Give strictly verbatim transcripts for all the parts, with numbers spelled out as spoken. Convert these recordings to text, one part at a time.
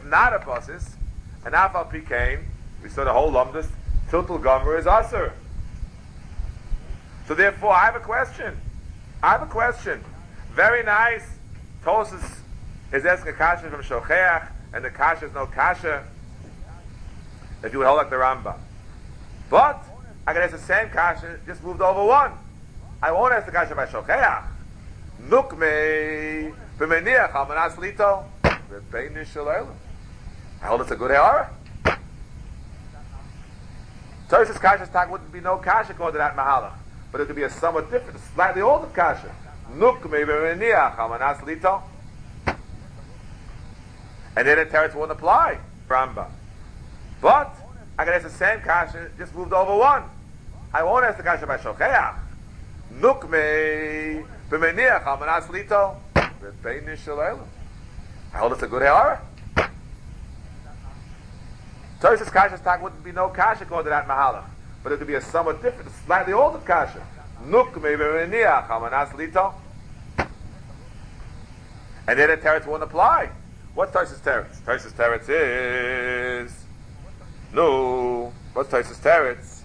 not a basis, and afal pikain, we saw the whole lumdus, tiltul gomer is aser. So therefore, I have a question. I have a question. Very nice. Tosis is asking a kasha from shocheach, and the kasha is no kasha. If you would hold like the Rambam. But I can ask the same kasha, just moved over one. I won't ask the kasha by shocheach. Nukme b'meniach al manas lito v'beinish shalayla. I hold it's a good ha'ara. Tosis kasha's talk wouldn't be no kasha called to that mahalach, but it could be a somewhat different, a slightly older kasha. Nukme b'meniach al manas lito. And then the teretz won't apply. Rambam. But I can ask the same kasha, just moved over one. I won't ask the kasha by shocheach. Nukme b'meniach al manas lito v'beinish shalayla. I hold it's a good ha'ara. Tosis kasha's talk wouldn't be no kasha called to that mahalach, but it could be a somewhat different, a slightly older kasha. Nukme b'meniach al manas lito. And then the teretz won't apply. What's Tosis teretz? Tosis teretz is no. What's Tosis teretz?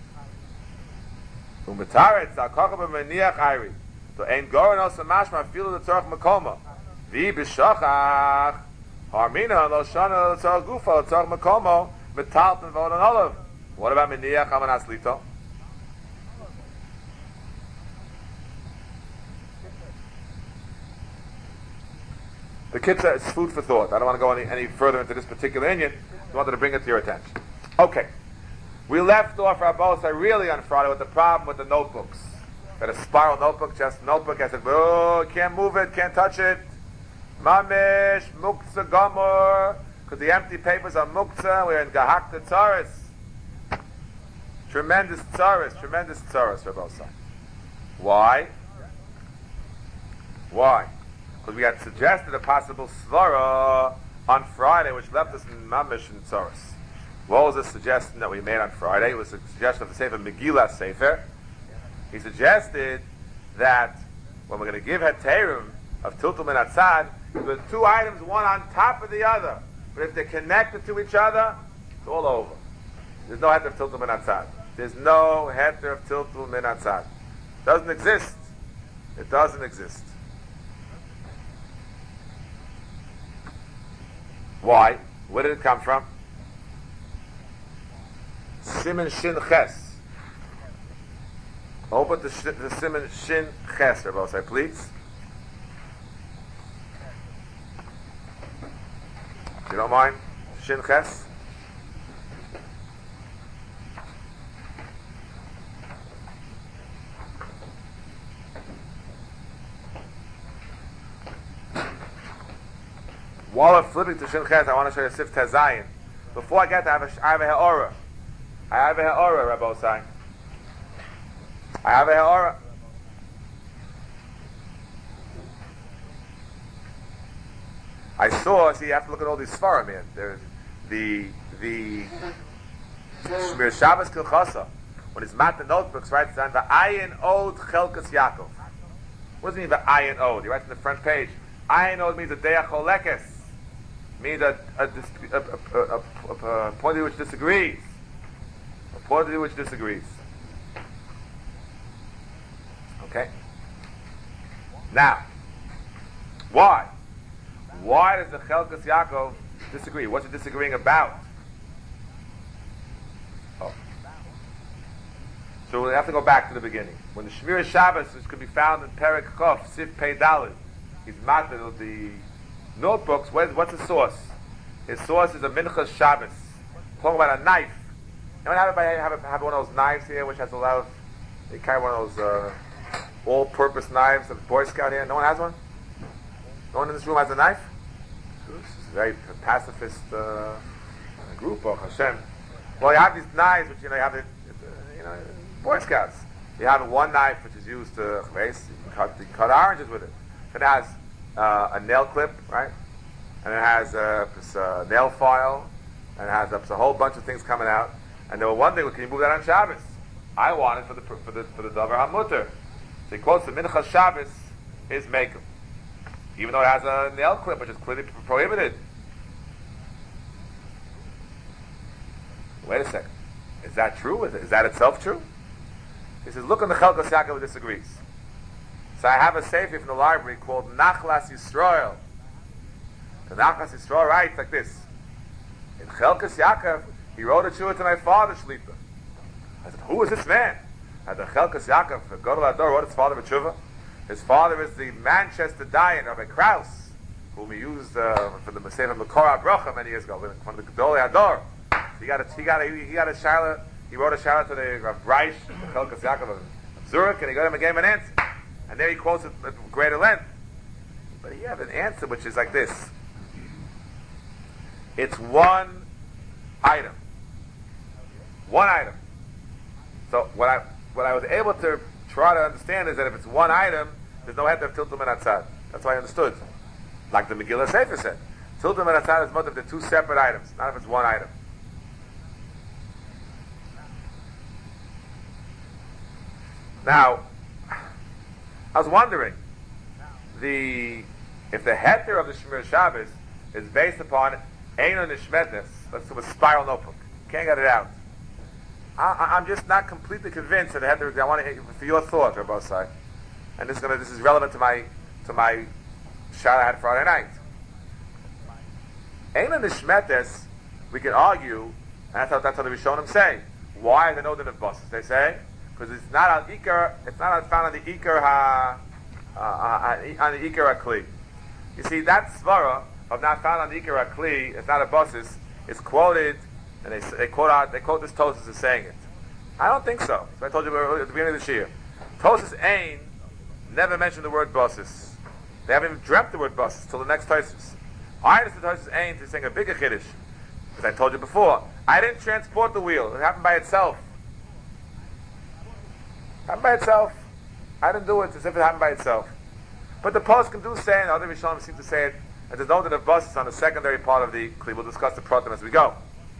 Umetaretz al kocha b'meniach ayri. So ein goren al samashma filu l'tzorach makoma. Vi b'shachach harmina lo shana l'tzorach gufa l'tzorach makoma metalton v'od an olav. What about meniach al manas lito? The kitzah is food for thought. I don't want to go any, any further into this particular inyan. I wanted to bring it to your attention. Okay. We left off Rabbosai really on Friday with the problem with the notebooks. Got a spiral notebook, just notebook. I said, oh, can't move it, can't touch it. Mamish, muktzah gomor. Because the empty papers are muktzah. We're in Gahakta Tzaris. Tremendous Tzaris, tremendous Tzaris, Rabbosai. Why? Why? Because we had suggested a possible svara on Friday, which left us in Mamish and Tzaris. What was the suggestion that we made on Friday? It was a suggestion of the Sefer Megillah Sefer. He suggested that when we're going to give Heterim of Tiltul Min Atzad, there's two items, one on top of the other. But if they're connected to each other, it's all over. There's no Heter of Tiltul Min Atzad. There's no Heter of Tiltul Min Atzad. It doesn't exist. It doesn't exist. Why? Where did it come from? Siman Shin Ches. Open the, sh- the Siman Shin Ches, Rabbosai, please. If you don't mind, Shin Ches. While I'm flipping to Shin Ches, I want to show you Sif Tezayin. Before I get there, I have a, I have a ha'ora. I have a ha'ora, Rabbosai. I have a ha'ora. I saw, see, you have to look at all these svarim, man. There's the, the, Shmir Shabbos Kilchasa, when it's mat the notebooks, right, it's on the Ayin Od Chelkas Yaakov. What does it mean, the Ayin Od? He writes on the front page. Ayin Od means a Deach Cholekes. Means a, a, a, a, a, a point of view which disagrees. A point of view which disagrees. Okay? Now, why? Why does the Chelkas Yaakov disagree? What's it disagreeing about? Oh. So we have to go back to the beginning. When the Shmir Shabbos, which could be found in Perek Chof, Sif Pei Daled, he's matter of the notebooks. What's the source? His source is a Minchas Shabbos. Talking about a knife. Anyone have, have, have one of those knives here, which has a lot of, they carry one of those uh, all-purpose knives of the Boy Scout here? No one has one? No one in this room has a knife? This is a very pacifist uh, group, oh Hashem. Well, you have these knives, which you know, you have the, you know, Boy Scouts. You have one knife which is used to race, you can cut, you can cut oranges with it. It has uh, a nail clip, right? And it has a, a nail file, and it has a, a whole bunch of things coming out. And they were wondering, well, can you move that on Shabbos? I want it for the for the for the Davar HaMutter. So he quotes the Minchas Shabbos, his maker, even though it has a nail clip, which is clearly prohibited. wait a second. Is that true? Is, is that itself true? He says, look in the Chelkas Yaakov, who disagrees. So I have a sefer from the library called Nachlas Yisrael. The Nachlas Yisrael writes like this. In Chelkas Yaakov, he wrote a tshuva to my father, Shlipa. I said, who is this man? At the Chelkas Yaakov, Gadol Ador wrote his father a tshuva. His father is the Manchester Dayan, Rabbi Krauss, whom we used uh, for the Sefer Mekora Bracha many years ago, from the Gadol Ador. He got a, he got a, he got a shayla, he wrote a shayla to the Rav Reich, the Chelkas Yaakov of Zurich, and he got him and gave him an answer. And there he quotes it at greater length. But he had an answer which is like this. It's one item. One item. So what I what I was able to try to understand is that if it's one item, there's no head of tiltum and atzad. That's why I understood. Like the Megillah Sefer said. Tiltum and atzad is more than the two separate items, not if it's one item. Now, I was wondering, the if the heter of the Shemir Shabbos is based upon Eino Nishmetnes, let's do a spiral notebook. Can't get it out. I, I'm just not completely convinced that the heter. I want to for your thought, Rabbi Osai, and this is gonna, this is relevant to my to my shot I had Friday night. Eino Nishmetnes, we can argue, and that's how that's how the Rishonim say. Why is it no din of bosses? They say. Because it's not on Iker, it's not found on the Iker ha, uh, uh, on the Iker HaKli. You see, that svara of not found on the Iker HaKli, it's not a basis, is quoted, and they, they quote out, they quote this Tosas as saying it. I don't think so. So I told you at the beginning of this year. Tosas Ein never mentioned the word basis. They haven't even dreamt the word basis till the next Tosas. I understood Tosas Ein to saying a bigger Kiddush. As I told you before, I didn't transport the wheel. It happened by itself. Happened by itself. I didn't do it as if it happened by itself. But the post can do say, and other Rishonim seem to say it, and there's no that of buses on the secondary part of the Kli. We'll discuss the Pratim as we go.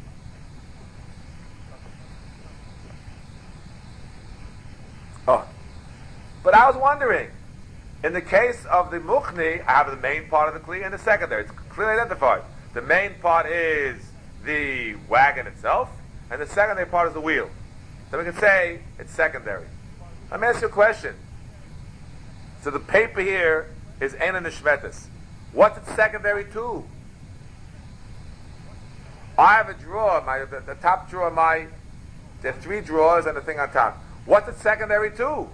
Oh. But I was wondering, in the case of the Muchni, I have the main part of the Kli and the secondary. It's clearly identified. The main part is the wagon itself, and the secondary part is the wheel. So we can say it's secondary. Let me ask you a question. So the paper here is Eino Nishmetes. What's it secondary to? I have a drawer, my the, the top drawer, my there are three drawers and the thing on top. What's it secondary to? So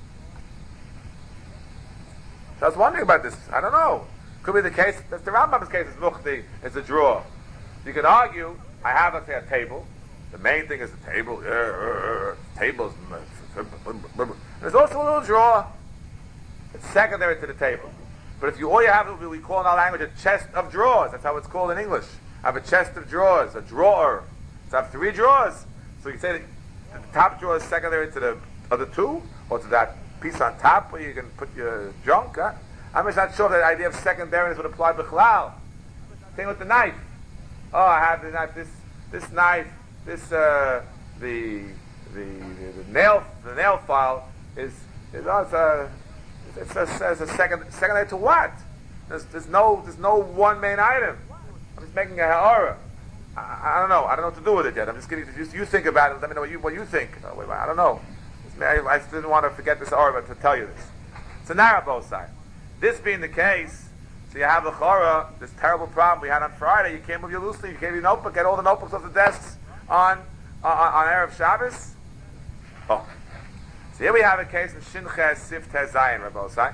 I was wondering about this. I don't know. Could be the case. That's the Rambam's case is Mukhti, it's a drawer. You can argue. I have, let's say, a table. The main thing is the table. Uh, uh, uh, tables. There's also a little drawer. It's secondary to the table. But if you all you have is what we call in our language a chest of drawers. That's how it's called in English. I have a chest of drawers, a drawer. So I have three drawers. So you say that the top drawer is secondary to the other two, or to that piece on top where you can put your junk. Huh? I'm just not sure that the idea of secondariness would apply b'chlal. Same with the knife. Oh, I have the knife. This this knife. This uh, the, the the the nail the nail file is is also it's a, it's a second secondary to what? There's, there's no there's no one main item. I'm just making a ha'ara. I, I don't know. I don't know what to do with it yet. I'm just getting you, you think about it. Let me know what you what you think. Oh, wait, I don't know. I, I didn't want to forget this ha'ara, but to tell you this. It's a narrow both sides. This being the case, so you have the chora, this terrible problem we had on Friday. You can't move your loose leaf. You can't your notebook. Get all the notebooks off the desks on uh, on, on Erev Shabbos. Oh, so here we have a case in Shinches Sif Tez Zayin, Rabbi Osai.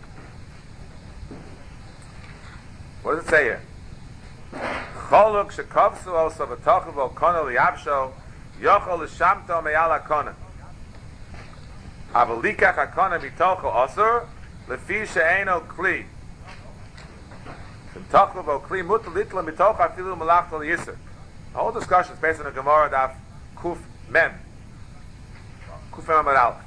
What does it say here? Choluk shekavsu also v'tochu v'okono liyavsho yochol l'shamto meyal hakona avalikach hakona mitochu osur lefi she'eno kli v'tochu v'okli mutal litla mitochu afilu malach tol yisr. The whole discussion is based on a Gemara daf Kuf Mem. Kuf Mem Amar Aleph.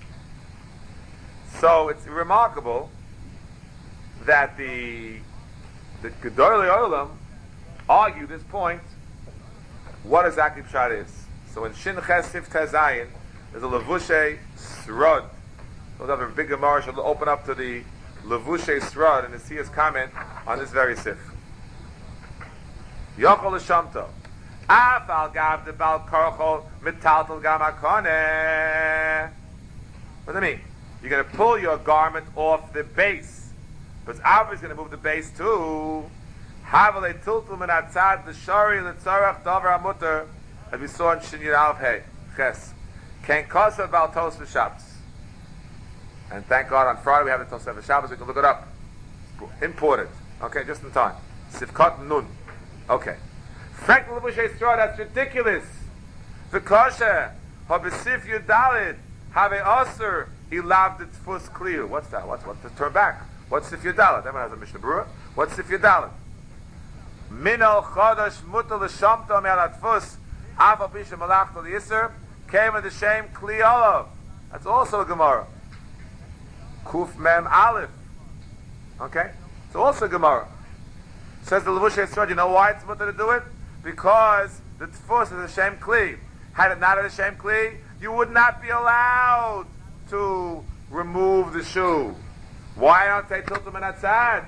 So it's remarkable that the the Gedolei Olam argue this point. What exactly Pshat is? So in Shin Ches Sif Tez Zayin, there's a Levushe Srod. So that a big Gemara should open up to the Levushe Srod and to see his comment on this very Sif. Yochol L'Shamto. Afal gav the bal korcho metaltal gam hakoneh. What does that mean? You're going to pull your garment off the base, but it's obviously going to move the base too. Havale tiltul min atzad the shari letzarach davar hamuter, as we saw in Shinyan Alf Hey Ches. Ken kosa bal tos v'Shabbos. And thank God on Friday we have the Tosef Shabbos. We can look it up. Important. Okay, just in time. Sivkot Nun. Okay. Frank Lubushay straw, that's ridiculous. V'kosha, habesif yudalid, have a osir, he laved its fus clear. What's that? What's what? To turn back. What's sif yudalid? Everyone has a Mishnah Berurah. What's sif yudalid? Minol chodosh mutal l'shamto me'alat fus, afa pisha malach to the yisr, came with the shame kli olav. That's also a Gemara. Kuf mem aleph. Okay? It's also Gemara. Says the Levush Yisrael, you know why it's mutter to do it? Because the tfus is a shem kli. Had it not a shem kli, you would not be allowed to remove the shoe. Why don't they tiltum and atzad?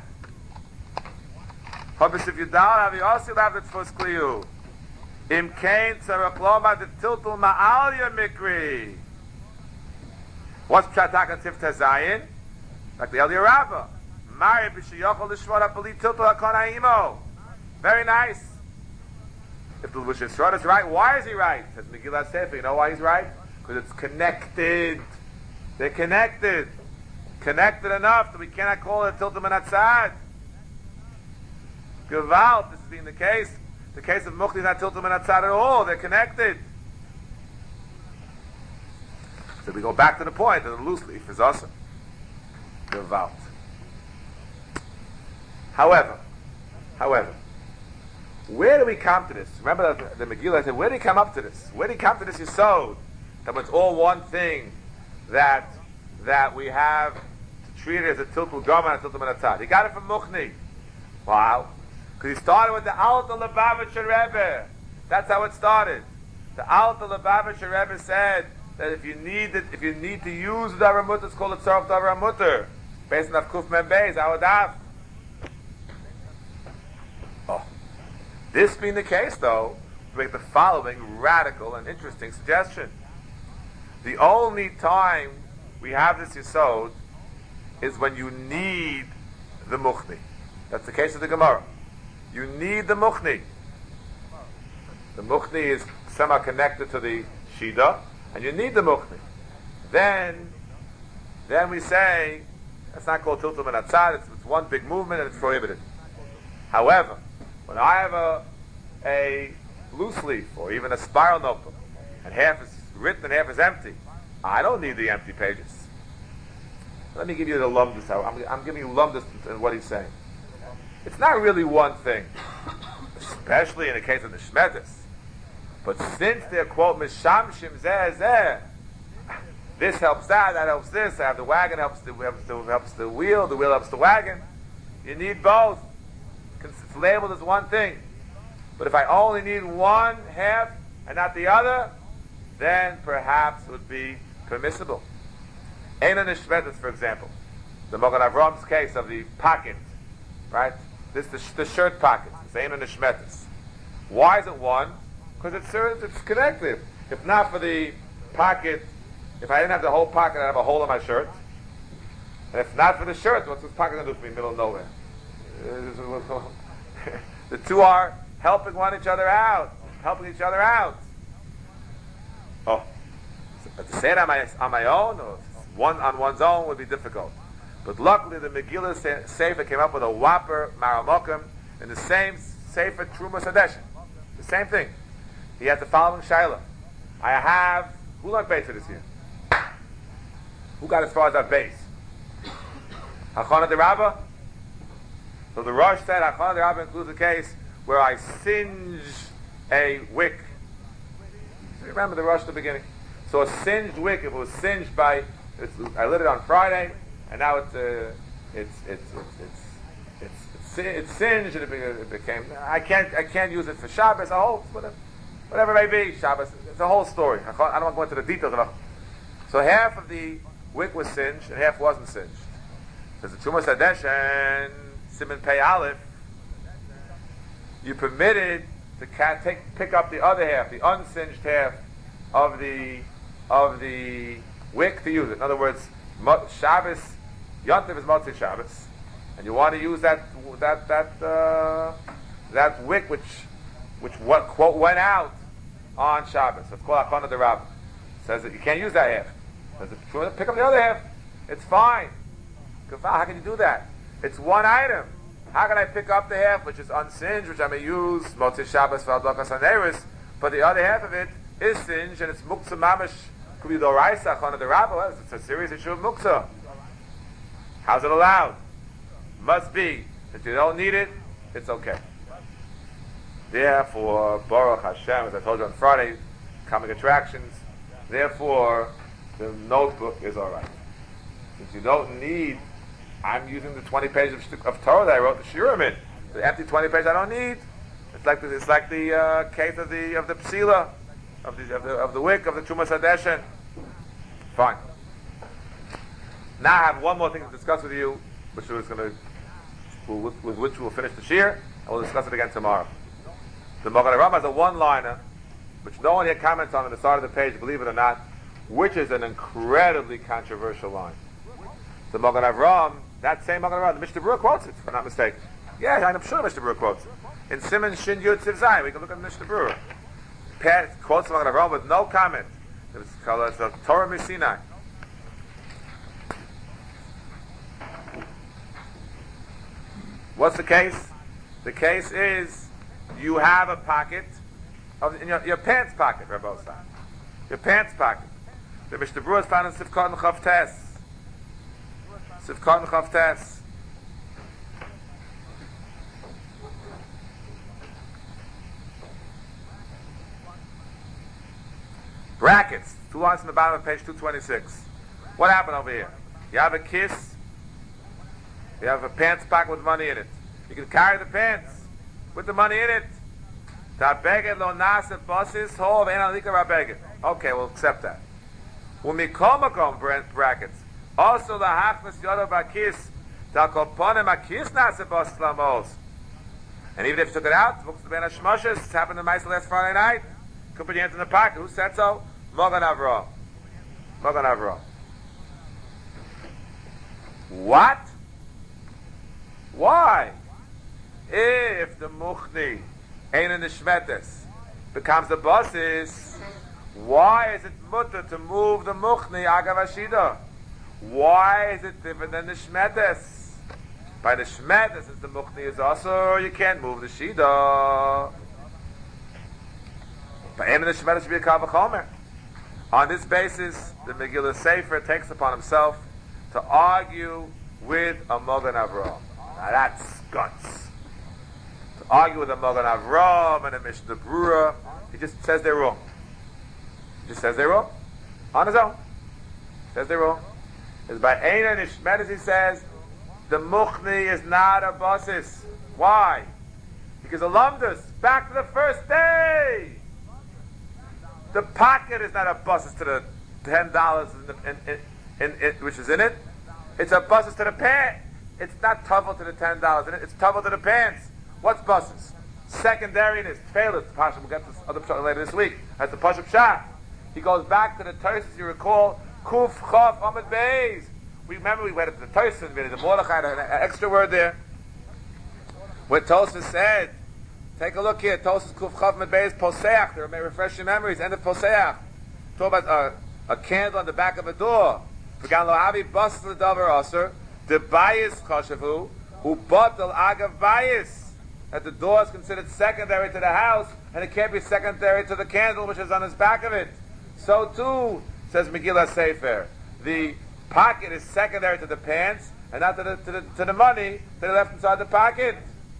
Habis if you down, have you also have the tfus kliu? Im kain tzarach loma the tiltum ma'al yamikri. What's Pshatak and Tifta Zayin? Like the Eliyah Rabbah. Mari b'shiyachol l'shvot ha'palit tiltul hakon ha'imo. Very nice. If the Lubush Yisrael is right, why is he right? Says Megillah Sefer. You know why he's right? Because it's connected. They're connected. Connected enough that we cannot call it tiltum and atzad. Gewalt, this is being the case. The case of Mukhti is not tiltum and atzad at all. They're connected. So we go back to the point that the loose leaf is awesome. Gewalt. However, however, where do we come to this? Remember that the Megillah said, where do you come up to this? Where do you come to this Yisod? That it's all one thing, that that we have to treat it as a tiltul gama and a tiltul menatzad. He got it from Muchni. Wow. Because he started with the Alta Lubavitcher Rebbe. That's how it started. The Alta Lubavitcher Rebbe said that if you need it, if you need to use the Davar Mutter, it's called a Tzarech Davar Mutter. Based on Kuf Mem Beis, Awadaf. Oh. This being the case, though, we make the following radical and interesting suggestion. The only time we have this Yisod is when you need the Muchni. That's the case of the Gemara. You need the Muchni. The Muchni is somehow connected to the Shida, and you need the Muchni. Then, then we say, that's not called Tiltum and Atzad, it's, it's one big movement and it's prohibited. However, when I have a, a loose leaf, or even a spiral notebook, and half is written and half is empty, I don't need the empty pages. Let me give you the lumdus. I'm, I'm giving you lumdus in what he's saying. It's not really one thing, especially in the case of the Shmetis. But since they're, quote, Mishamshim Zeh Zeh, this helps that, that helps this, I have the wagon helps the, helps the, helps the wheel, the wheel helps the wagon. You need both. It's labeled as one thing. But if I only need one half and not the other, then perhaps it would be permissible. Einan Shmetis, for example, the Mogan Avram's case of the pocket, right? This is the, the shirt pocket. It's Einan Shmetis. Why is it one? Because it's, it's connected. If not for the pocket, if I didn't have the whole pocket, I'd have a hole in my shirt. And if not for the shirt, what's this pocket going to do for me in the middle of nowhere? The two are helping one each other out. Helping each other out. Oh. But to say it on my, on my own, or one on one's own, would be difficult. But luckily the Megillah Sefer came up with a whopper Maramokim in the same Sefer Truma Sadeshin. The same thing. He had the following Shaila. I have, who learned base this year? Who got as far as that base? Hachana de Rabbah? So the Rosh said Hachana de Rabbah includes a case where I singe a wick. So you remember the Rosh at the beginning? So a singed wick, if it was singed by, it's, I lit it on Friday, and now it's uh, it's, it's, it's, it's It's, it's singed and it became. I can't. I can't use it for Shabbos. A whole whatever, whatever it may be. Shabbos. It's a whole story. I don't want to go into the details of it. So half of the wick was singed and half wasn't singed. Says the Truma Sadeshen Siman Pei Aleph. You permitted to ca- take pick up the other half, the unsinged half of the of the wick to use it. In other words, mo- Shabbos, Yontif is Motzei Shabbos, and you want to use that that that uh, that wick which which what quote went out on Shabbos. It's called Achana de Rabbah. Says that you can't use that half. Says if you want to pick up the other half, it's fine. How can you do that? It's one item. How can I pick up the half which is unsinged, which I may use Motzei Shabbos for Adlakas Haneris, but the other half of it is singed and it's Muktzah Mamash, could be Doraisa, Achana de Rabbah. Well, it's a serious issue of Muktzah. How's it allowed? Must be. If you don't need it, it's okay. Therefore, Baruch Hashem, as I told you on Friday, comic attractions, therefore, the notebook is alright. Since you don't need, I'm using the twenty pages of, of Torah that I wrote the Shiurim in. The empty twenty pages I don't need. It's like the, it's like the uh, case of the of the psila, of the of the of the wick of the Trumas Hadeshen. Fine. Now I have one more thing to discuss with you, which was going to, with, with which we'll finish the shir, and we'll discuss it again tomorrow. The Magen Avraham has a one-liner, which no one here comments on on the side of the page, believe it or not, which is an incredibly controversial line. The Magen Avraham, that same Magen Avraham, the Mishnah Berurah quotes it, if I'm not mistaken. Yeah, I'm sure Mishnah Berurah quotes it. In Siman Shin Yud Tziv Zayin, we can look at the Mishnah Berurah. Pat quotes the Magen Avraham with no comment. It's called it's a Torah Misinai. What's the case? The case is you have a pocket of in your, your pants pocket, Rabbi Osai. Your pants pocket. The Mishnah Berurah is found in Sivkot and Chavtes. Sivkot and Chavtes. Brackets. Two lines on the bottom of page two twenty-six. What happened over here? You have a kiss. You have a pants pocket with money in it. You can carry the pants with the money in it. Okay, we'll accept that. Brackets. Also the hachnas yodav akis talkoponim akis nase bos lamos. And even if you took it out, it's happened to Maisa last Friday night. Could put your hands in the pocket. Who said so? Magen Avraham. Magen Avraham. What? Why? If the muchni ain't in the shmetes becomes the bosses, why is it mutter to move the muchni agav ashida? Why is it different than the shmetes? By the shmetes, since the muchni is also, you can't move the shida. But in the shmetes should be a kavachomer. On this basis, the Megillah Sefer takes upon himself to argue with a Magen Avraham. Now that's guts. To argue with a Magen Avraham and a Mishnah Berurah, he just says they're wrong. He just says they're wrong. On his own. Says they're wrong. It's by Eina Nishmet, he says, the Muchni is not a basis. Why? Because Alamdus, back to the first day. The pocket is not a basis to the ten dollars in in, in, in, which is in it. It's a basis to the pants. It's not tuffle to the ten dollars in it. It's tuffle to the pants. What's buses? Secondariness, failures. The Pasha will get this other pshat later this week. That's the Pasha Pshat. He goes back to the Tosis, you recall, Kuf Chav Amid Beis. We remember we went to the Tosis, we had the Mordechai, an extra word there. Where Tosis said, take a look here, Tosis Kuf Chav Amid Beis, Poseach, there may refresh your memories, end of Poseach. Talk about uh, a candle on the back of a door. V'gan lo havi bas l'davar aser, the bayis chashavu, who batal agav bayis. That the door is considered secondary to the house, and it can't be secondary to the candle which is on the back of it. So too, says Megillah Sefer, the pocket is secondary to the pants, and not to the, to the, to the money that are left inside the pocket.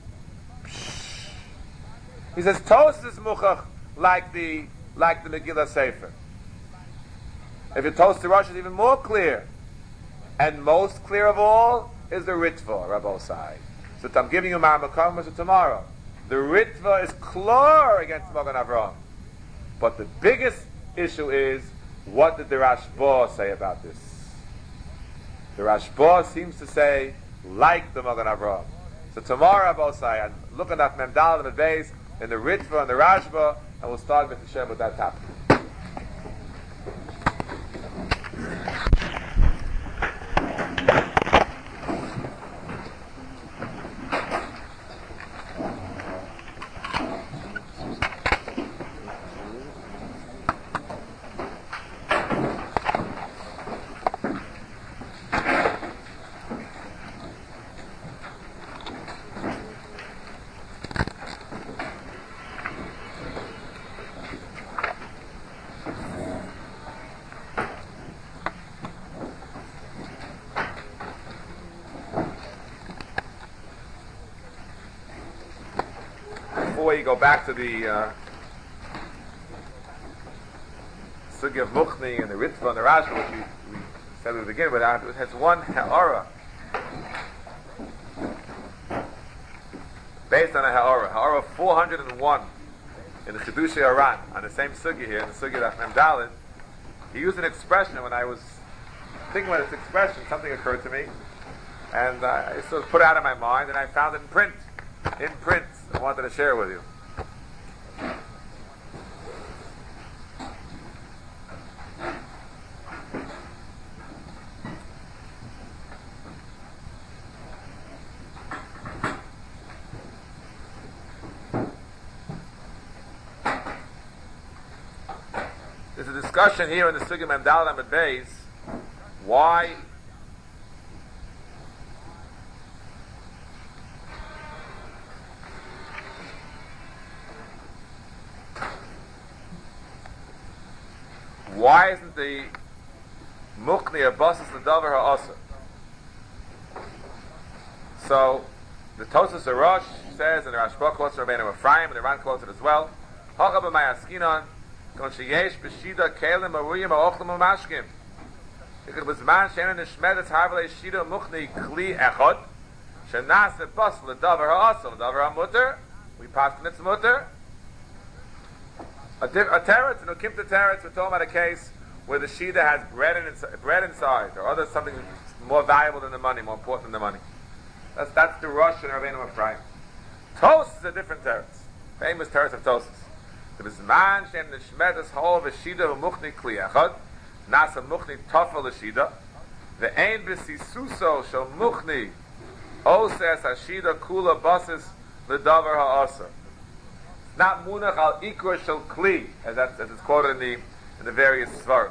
He says, Toast is muchach like the, like the Megillah Sefer. If you toast the Rosh, it's even more clear. And most clear of all is the Ritva, Rabbi Osai. So I'm giving you my Makam tomorrow. The Ritva is clear against Magen Avraham. But the biggest issue is, what did the Rashba say about this? The Rashba seems to say, like the Magen Avraham. So tomorrow, Rabbi Osai, I'm looking at Memdal and Beis, in the Ritva and the Rashba, and we'll start with the Shem with that topic. Before you go back to the uh, Sugi of Muchni and the Ritva and the Rashba, which we, we said at the beginning, but it has one ha'ara based on a ha'ara. Ha'ara four hundred one in the Chidushei Aran, on the same Sugi here, in the Sugi of Mem Daled. He used an expression. When I was thinking about this expression, something occurred to me, and uh, I sort of put it out of my mind, and I found it in print. In print, I wanted to share it with you. There's a discussion here in the Sugim Mem Daled Amud Beis why Why isn't the Muchni Abasis L'Davar Ha'asr? So, the Tosas Arosh says, and the Rashba quotes Rabbeinu Ephraim, and the Ran quotes it as well, Hacha b'may askinon, kon sheyesh b'shida kelim aruyim ha'ochlim ha'mashkim. Ikad b'zman she'en nishmedes harvele shida Muchni kli echad, she'nas Abasis L'Davar Ha'asr, L'Davar Ha'mutter, we pass the Mutter. A, diff- a teretz, and Ukimta teretz, we're talking about a case where the shida has bread, in ins- bread inside, or other something more valuable than the money, more important than the money. That's that's the Rosh and Rabbeinu Ephraim. Tos is a different teretz, famous teretz of Tosis. The Bizman shem nishmedes hol v'shida v'muchni kli echad, nasa muchni tofel l'shida, ve'ein b'sisuso shel muchni oses hashida kula basis l'davar ha'asr. Not munach al ikra shel kli, as that's as it's quoted in the in the various svarim.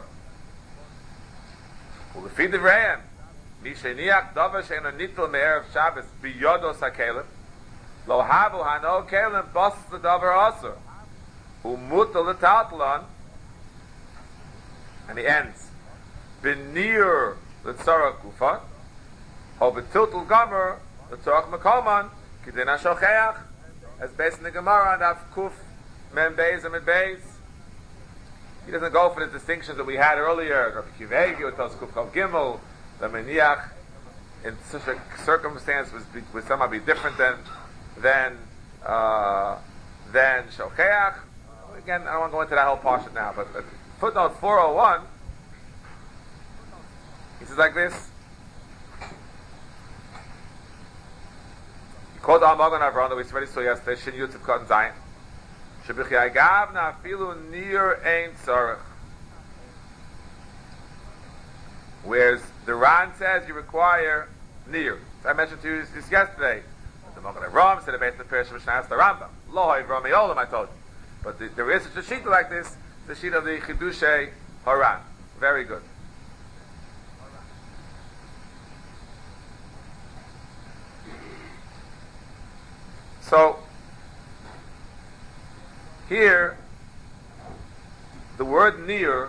Ulefi devreim, misheniach davar she'eno nitol me'erev Shabbos biyodos hakelim, lo havu hano kelim bas l'davar asur, umutal l'taltalon, and he ends, b'nir l'tzarach gufan, ho b'tiltul gomer l'tzarach makoman, k'din ha-shalcheach, as based in the Gemara, and Av Kuf, Mem Beis, and Mem Beis. He doesn't go for the distinctions that we had earlier. Rabbi Kivegi, with Tos Kuf Chav Gimel, the Meniach, in such a circumstance, was be, would somehow be different than than uh, than Shalcheach. Again, I don't want to go into that whole portion now, but uh, footnote four oh one, he says like this. Quote Al-Magon Avron that we already saw yesterday, Shin Yud Tzivkot and Zayin. Shebichi Agav na afilu nir ein tzarech. Whereas the Ran says you require nir. So I mentioned to you this yesterday. The Magen Avram said it based on the Perish of Mishnah the Rambam. Lo ha'ivram eolam, I told you. But the, there is such a sheet like this, the sheet of the Chidushei Haran. Very good. So, here, the word near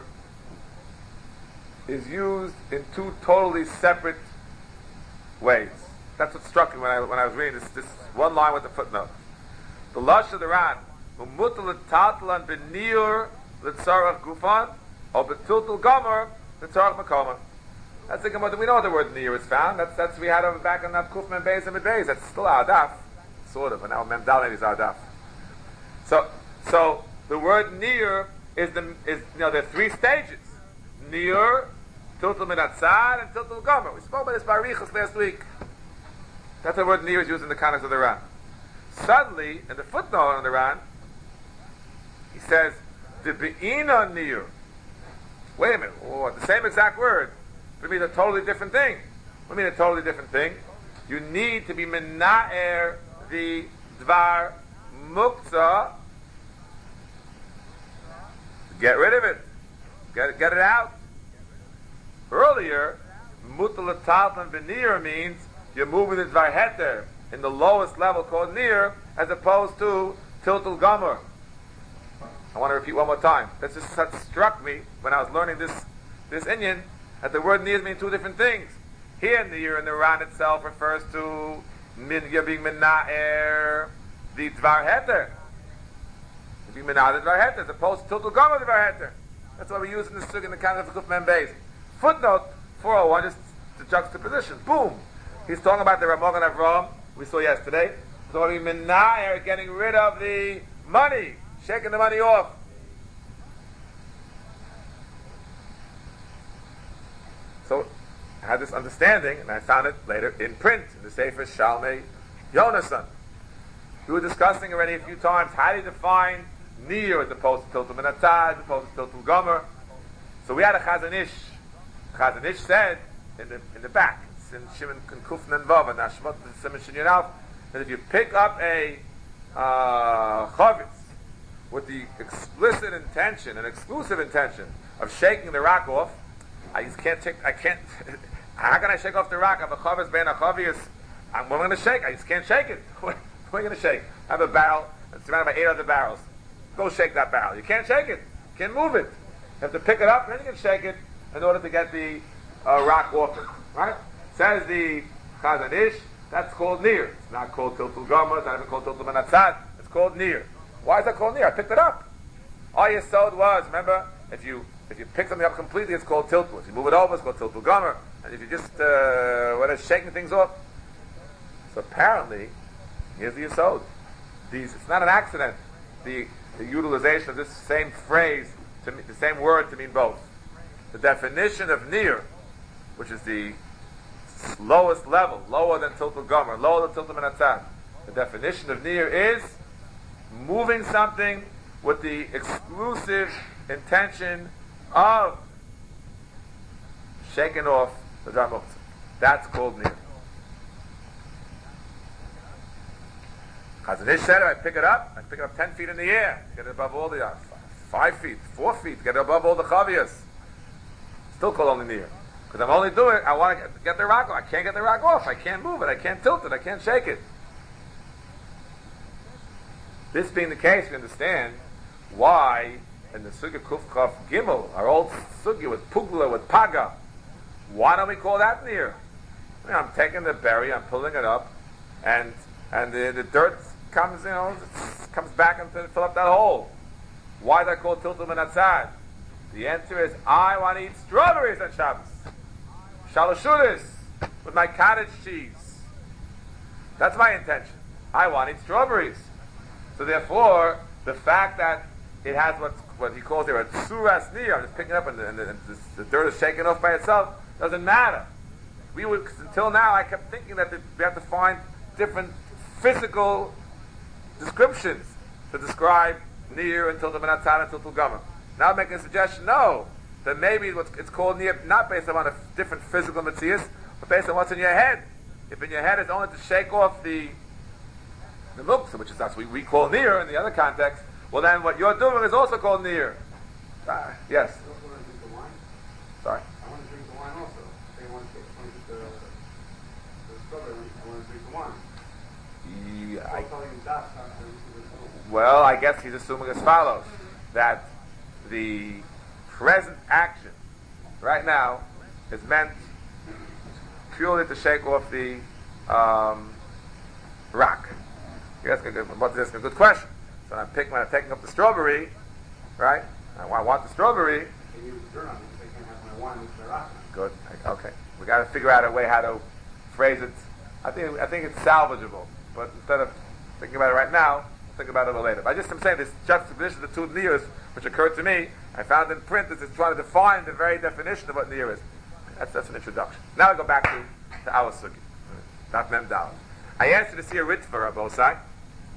is used in two totally separate ways. That's what struck me when I when I was reading this, this one line with the footnote. The Lush of the Ran, Umutal Tatlan Benir Litzarach Gufan, or Betiltul Gomer Litzarach Makoma. That's the Gemara. We know the word near is found. That's that's we had over back on that Kuf Mem Beis and Mid Beis. That's still our daf. Sort of, and now Mem Daled is our daf. So, so the word near is the is you know there are three stages: near, tiltul minatzad, and tiltul gomer. We spoke about this by Riches last week. That's the word near is used in the context of the Ran. Suddenly, in the footnote on the Ran, he says, the be'ina nir. Wait a minute, oh, the same exact word, but it means a totally different thing. What do you mean a totally different thing? You need to be mena'er the dvar muktzah. Get rid of it. Get, get it out. Earlier, mutal taltan v'nir means you're moving the dvar heter in the lowest level called nir, as opposed to tiltul gomer. I want to repeat one more time. That just that struck me when I was learning this this Inyan, that the word nir means two different things. Here, nir in the Ran itself refers to min, you're being mena'er the dvar heter. You're being mena'er the dvar heter, as opposed to tiltul gomer the dvar heter. That's why we use in the sug in the kind of the Kuf Mem Beis. Footnote four oh one is the juxtaposition. Boom. He's talking about the Ramogan Avram we saw yesterday. So we mena'er, getting rid of the money, shaking the money off. So I had this understanding, and I found it later in print in the Sefer Shalmei Yonasan. We were discussing already a few times how do you define nir as opposed to tiltul menatzad, as opposed to tiltul gomer. So we had a Chazon Ish. Chazon Ish said in the in the back, it's in Shimon Kufnan Vav and Ashmot Simon Shinyan Alf, that if you pick up a uh, chavetz with the explicit intention and exclusive intention of shaking the rock off, I just can't take. I can't. How can I shake off the rock? I have a chavetz bein a chavetz. I'm going to shake. I just can't shake it. What am I going to shake? I have a barrel. It's surrounded by eight other barrels. Go shake that barrel. You can't shake it. You can't move it. You have to pick it up and then you can shake it in order to get the uh, rock off it. Right? Says the Chazon Ish, that's called nir. It's not called tiltul gomer. It's not even called tiltul menatzad. It's called nir. Why is that called nir? I picked it up. All you sewed was, remember, if you if you pick something up completely, it's called tiltul. If you move it over, it's called tiltul gomer. And if you just uh, what is shaking things off. So apparently, here's the yesod. These it's not an accident. The the utilization of this same phrase, to mean, the same word to mean both. The definition of nir, which is the lowest level, lower than tiltul gomer, lower than tiltul menatzad. The definition of nir is moving something with the exclusive intention of shaking off the dvar muktzah. That's called nir. Chazon Ish said, if I pick it up, I pick it up ten feet in the air, get it above all the, uh, five feet, four feet, get it above all the chavias. Still called only nir. Because I'm only doing it, I want to get, get the rock off. I can't get the rock off. I can't move it. I can't tilt it. I can't shake it. This being the case, we understand why in the Sugya Kuf Chaf Gimel, our old Sugya with Pugla, with Paga, why don't we call that nir? I mean, I'm taking the berry, I'm pulling it up, and and the, the dirt comes, you know, comes back and to fill up that hole. Why is that called tiltul menatzad? The answer is, I want to eat strawberries on Shabbos. Shalashulis, with my cottage cheese. That's my intention. I want to eat strawberries. So therefore, the fact that it has what what he calls there a tsuras nir, I'm just picking it up and, the, and, the, and the, the dirt is shaken off by itself, doesn't matter. We would, until now, I kept thinking that the, we have to find different physical descriptions to describe nir and tiltul menatzad and tiltul gomer. Now I'm making a suggestion, no, that maybe what's, it's called nir not based on a different physical metzius, but based on what's in your head. If in your head it's only to shake off the the muktzah, which is that's what we call nir in the other context, well then what you're doing is also called nir. Uh, yes? I also want to drink the wine. Sorry? I want to drink the wine also. They want to drink the, the strawberry. I want to drink the wine. Yeah, I, telling you that, I, I well, I guess he's assuming as follows, that the present action right now is meant purely to shake off the um, rock. You're asking a good, but that's a good question. So I'm picking when I'm taking up the strawberry, right? I want, I want the strawberry. They use dirt on it. They can't have my wine with my rock. Good. Okay. We got to figure out a way how to phrase it. I think I think it's salvageable. But instead of thinking about it right now, I'll think about it a little later. But I just am saying this juxtaposition of the two nirs, which occurred to me, I found in print that it's trying to define the very definition of what nir is. That's that's an introduction. Now I go back to, to our sugi. Daf Mem Daled. I asked you to see a ritva, Rabosai.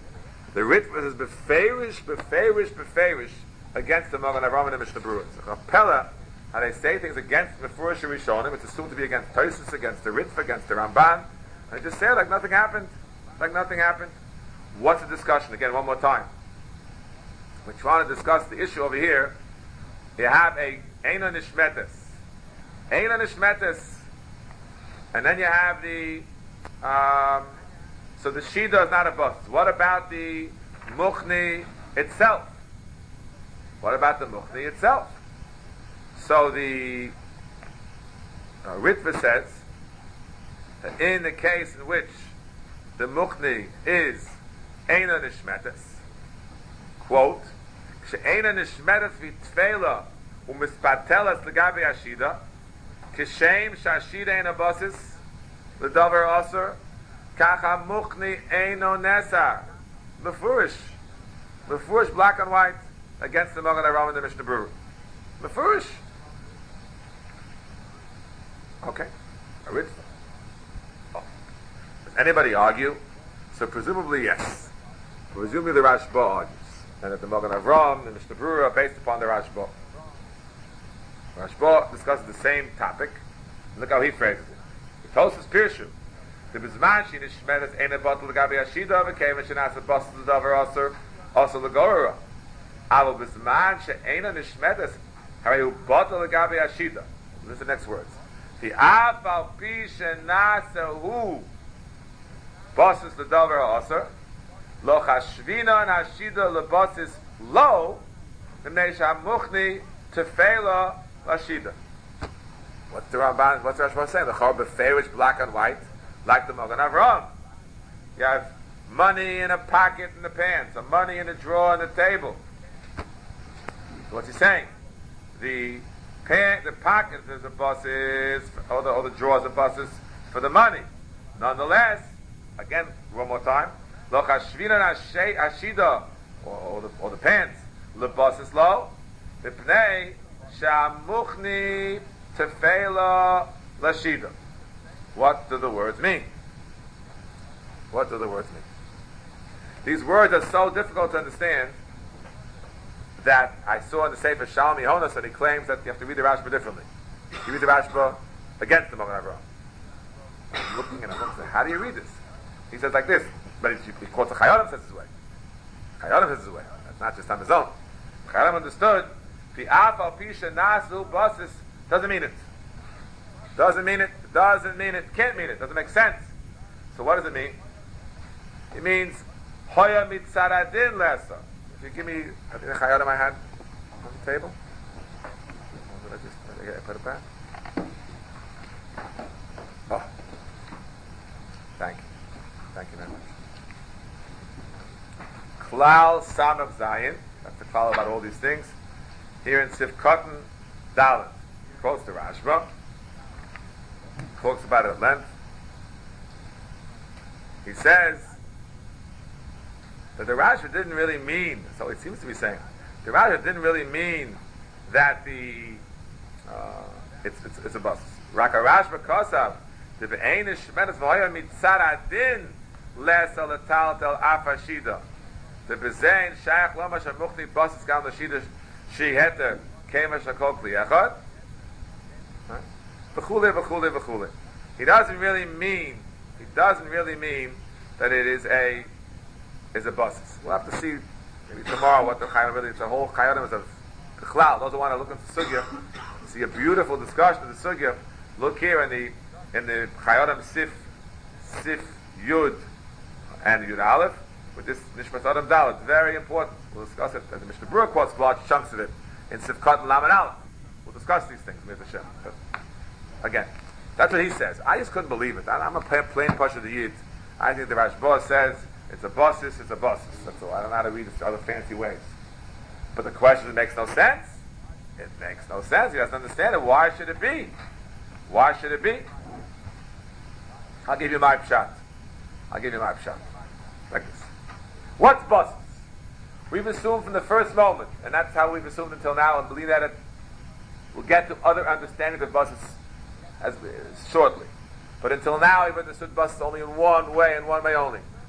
The Ritva is beferish, beferish, beferish against the Magen Avraham and the Mishnah Berurah. So Kapella, how they say things against Mefurish Rishonim, it's assumed to be against Tosfos, against the Ritva, against the Ramban. And they just say it like nothing happened. Like nothing happened. What's the discussion? Again, one more time. We're trying to discuss the issue over here. You have a Eina Nishmetes. Eina Nishmetes. And then you have the, um, so the Shida is not a bus. What about the Muchni itself? What about the Muchni itself? So the uh, Ritva says that in the case in which the Muchni is Eina Nishmetes, quote, She'eina Nishmetes v'tfeila u'mispatelas l'gabe Ashida, Kishem shashida ein abasis l'davar aser kacha muchni eino nesar mefurish mefurish black and white against the Magen Avraham and the Mishnah Berurah mefurish. Okay, a Ritva. Oh. Does anybody argue? So presumably yes. Presumably the Rashba argues, and that the Magen Avraham and the Mishnah Berurah are based upon the Rashba. Rashba discusses the same topic. Look how he phrases it. The Tosfos Pirshu. The Bizman she nishmeres ena batel l'gabi ashida v'keva shenasa batel l'davar aser aser l'gorora. Avo Bizman she ena nishmeres harayu batel l'gabi ashida. Listen to the next words. The afal pi shenasa hu basis l'davar aser lo chashvina and ashida l'basis lo v'nei shamuchni tefela Ashida. What's the Ramban? What's the Rashba saying? The Chor beferish black and white, like the Magen Avraham. You have money in a pocket in the pants, or money in a drawer on the table. So what's he saying? The pant, the pocket is the buses, or the, or the drawers are buses for the money. Nonetheless, again, one more time, lo chashvina ashida, or the or the pants, le buses lo, the pnei. Shamuchni tefela lashida. What do the words mean? What do the words mean? These words are so difficult to understand that I saw in the Sefer Shalmi Honas that he claims that you have to read the Rashba differently. You read the Rashba against the Magen Avraham. I'm looking and I'm looking, how do you read this? He says like this, but he, he quotes a Chayonim says his way. Chayonim says his way. That's not just on his own. Chayonim understood the afal pisha nasu basis doesn't mean it. Doesn't mean it. Doesn't mean it. Can't mean it. Doesn't make sense. So what does it mean? It means hoya mitzaradin lesa. If you give me a chayonim I had on the table, did I just did I put it back? Oh, thank you, thank you very much. Klal Sam of Zion. That's the klal about all these things. Here in Sif Cotton, Dalet, quotes the Rashba, talks about it at length. He says that the Rashba didn't really mean, so it seems to be saying, the Rashba didn't really mean that the, uh, it's, it's, it's a bus. Raka Rashba Kosav, the Be'enish Shmenes V'hoya Mitzar Adin Lesa L'tal Tel Afashida. The Bezein Shayach Lama Shamuchni Basis Gam L'Shida Sheheter Kema Shakol Kli Echad. V'chule, v'chule, v'chule. He doesn't really mean, he doesn't really mean that it is a, is a basis. We'll have to see maybe tomorrow what the Chayyim really, it's a whole Chayyim is of the Chlal. Those who want to look into Sugya, see a beautiful discussion of the Sugya. Look here in the, in the Chayyim Sif, Sif Yud, and Yud Aleph, with this Nishmas Adam Dalet. Very important. We'll discuss it. And the Mishnah Berurah quotes large chunks of it in Sifkat and Lamed Aleph. We'll discuss these things with Hashem. But again, that's what he says. I just couldn't believe it. I'm a plain, plain Pasha the Yid. I think the Rashba says it's a basis, it's a basis. That's all. I don't know how to read it other fancy ways. But the question, it makes no sense. It makes no sense. He doesn't understand it. Why should it be? Why should it be? I'll give you my pshat. I'll give you my pshat. Like this. What's basis? We've assumed from the first moment, and that's how we've assumed until now, and believe that it, we'll get to other understanding of basis as, uh, shortly. But until now, we've understood basis only in one way, and one way only.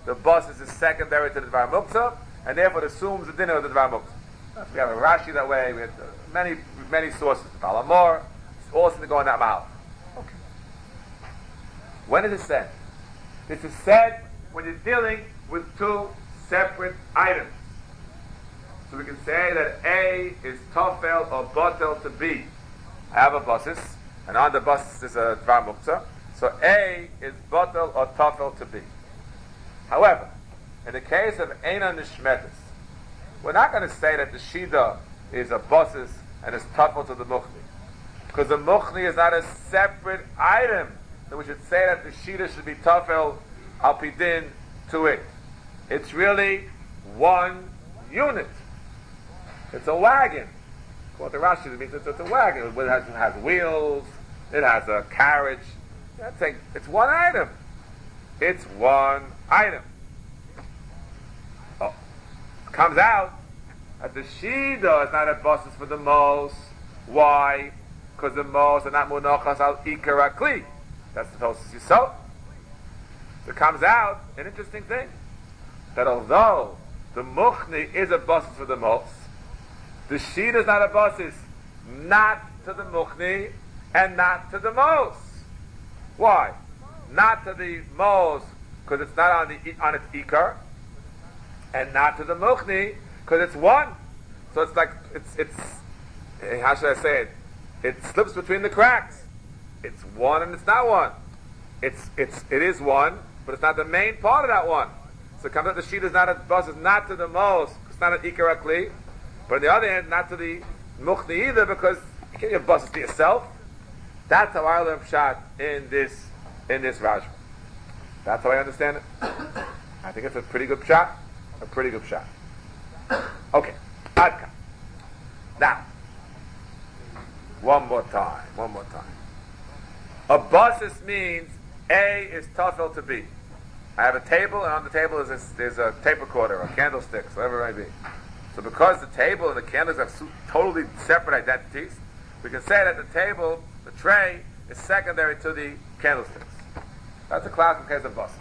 the basis is secondary to the Dvar Muktzah, and therefore it assumes the dinner of the Dvar Muktzah. We have a Rashi that way, we have many, many sources. Balamor, all seem to go in that mahal. Okay. When is it said? This is said when you're dealing with two separate items. So we can say that A is tofel or botel to B. I have a basis, and on the basis is a Dvar Muktzah. So A is botel or tofel to B. However, in the case of Eina Nishmetis, we're not going to say that the Shida is a basis and is tofel to the Muchni. Because the Muchni is not a separate item. So we should say that the Shida should be tofel al pidin to it. It's really one unit. It's a wagon. According to Rashi, it means it's, it's a wagon. It has, it has wheels. It has a carriage. That's a, it's one item. It's one item. Oh. Comes out that the Shida is not a basis for the Mos. Why? Because the Mos are not Munachas al Ikar Akli. That's the Tosas Yisod. So it comes out an interesting thing. That although the Muchni is a basis for the Mos, the Shida is not a basis, not to the Muchni and not to the Mos. Why? Not to the Mos because it's not on the on its Ikar, and not to the Muchni because it's one. So it's like it's it's how should I say it? It slips between the cracks. It's one and it's not one. It's it's it is one, but it's not the main part of that one. So it comes out the Shida is not a basis, not to the Mos, it's not an Ikar Akli. But on the other hand, not to the Muchni either, because you can't give buses to yourself. That's how I learn Pshat in this in this Rajma. That's how I understand it. I think it's a pretty good Pshat. A pretty good Pshat. Okay. Adka. Now, one more time. One more time. A basis means A is tafel to B. I have a table, and on the table is a, there's a tape recorder, a candlestick, whatever it may be. So because the table and the candles have totally separate identities, we can say that the table, the tray, is secondary to the candlesticks. That's a classical case of buses.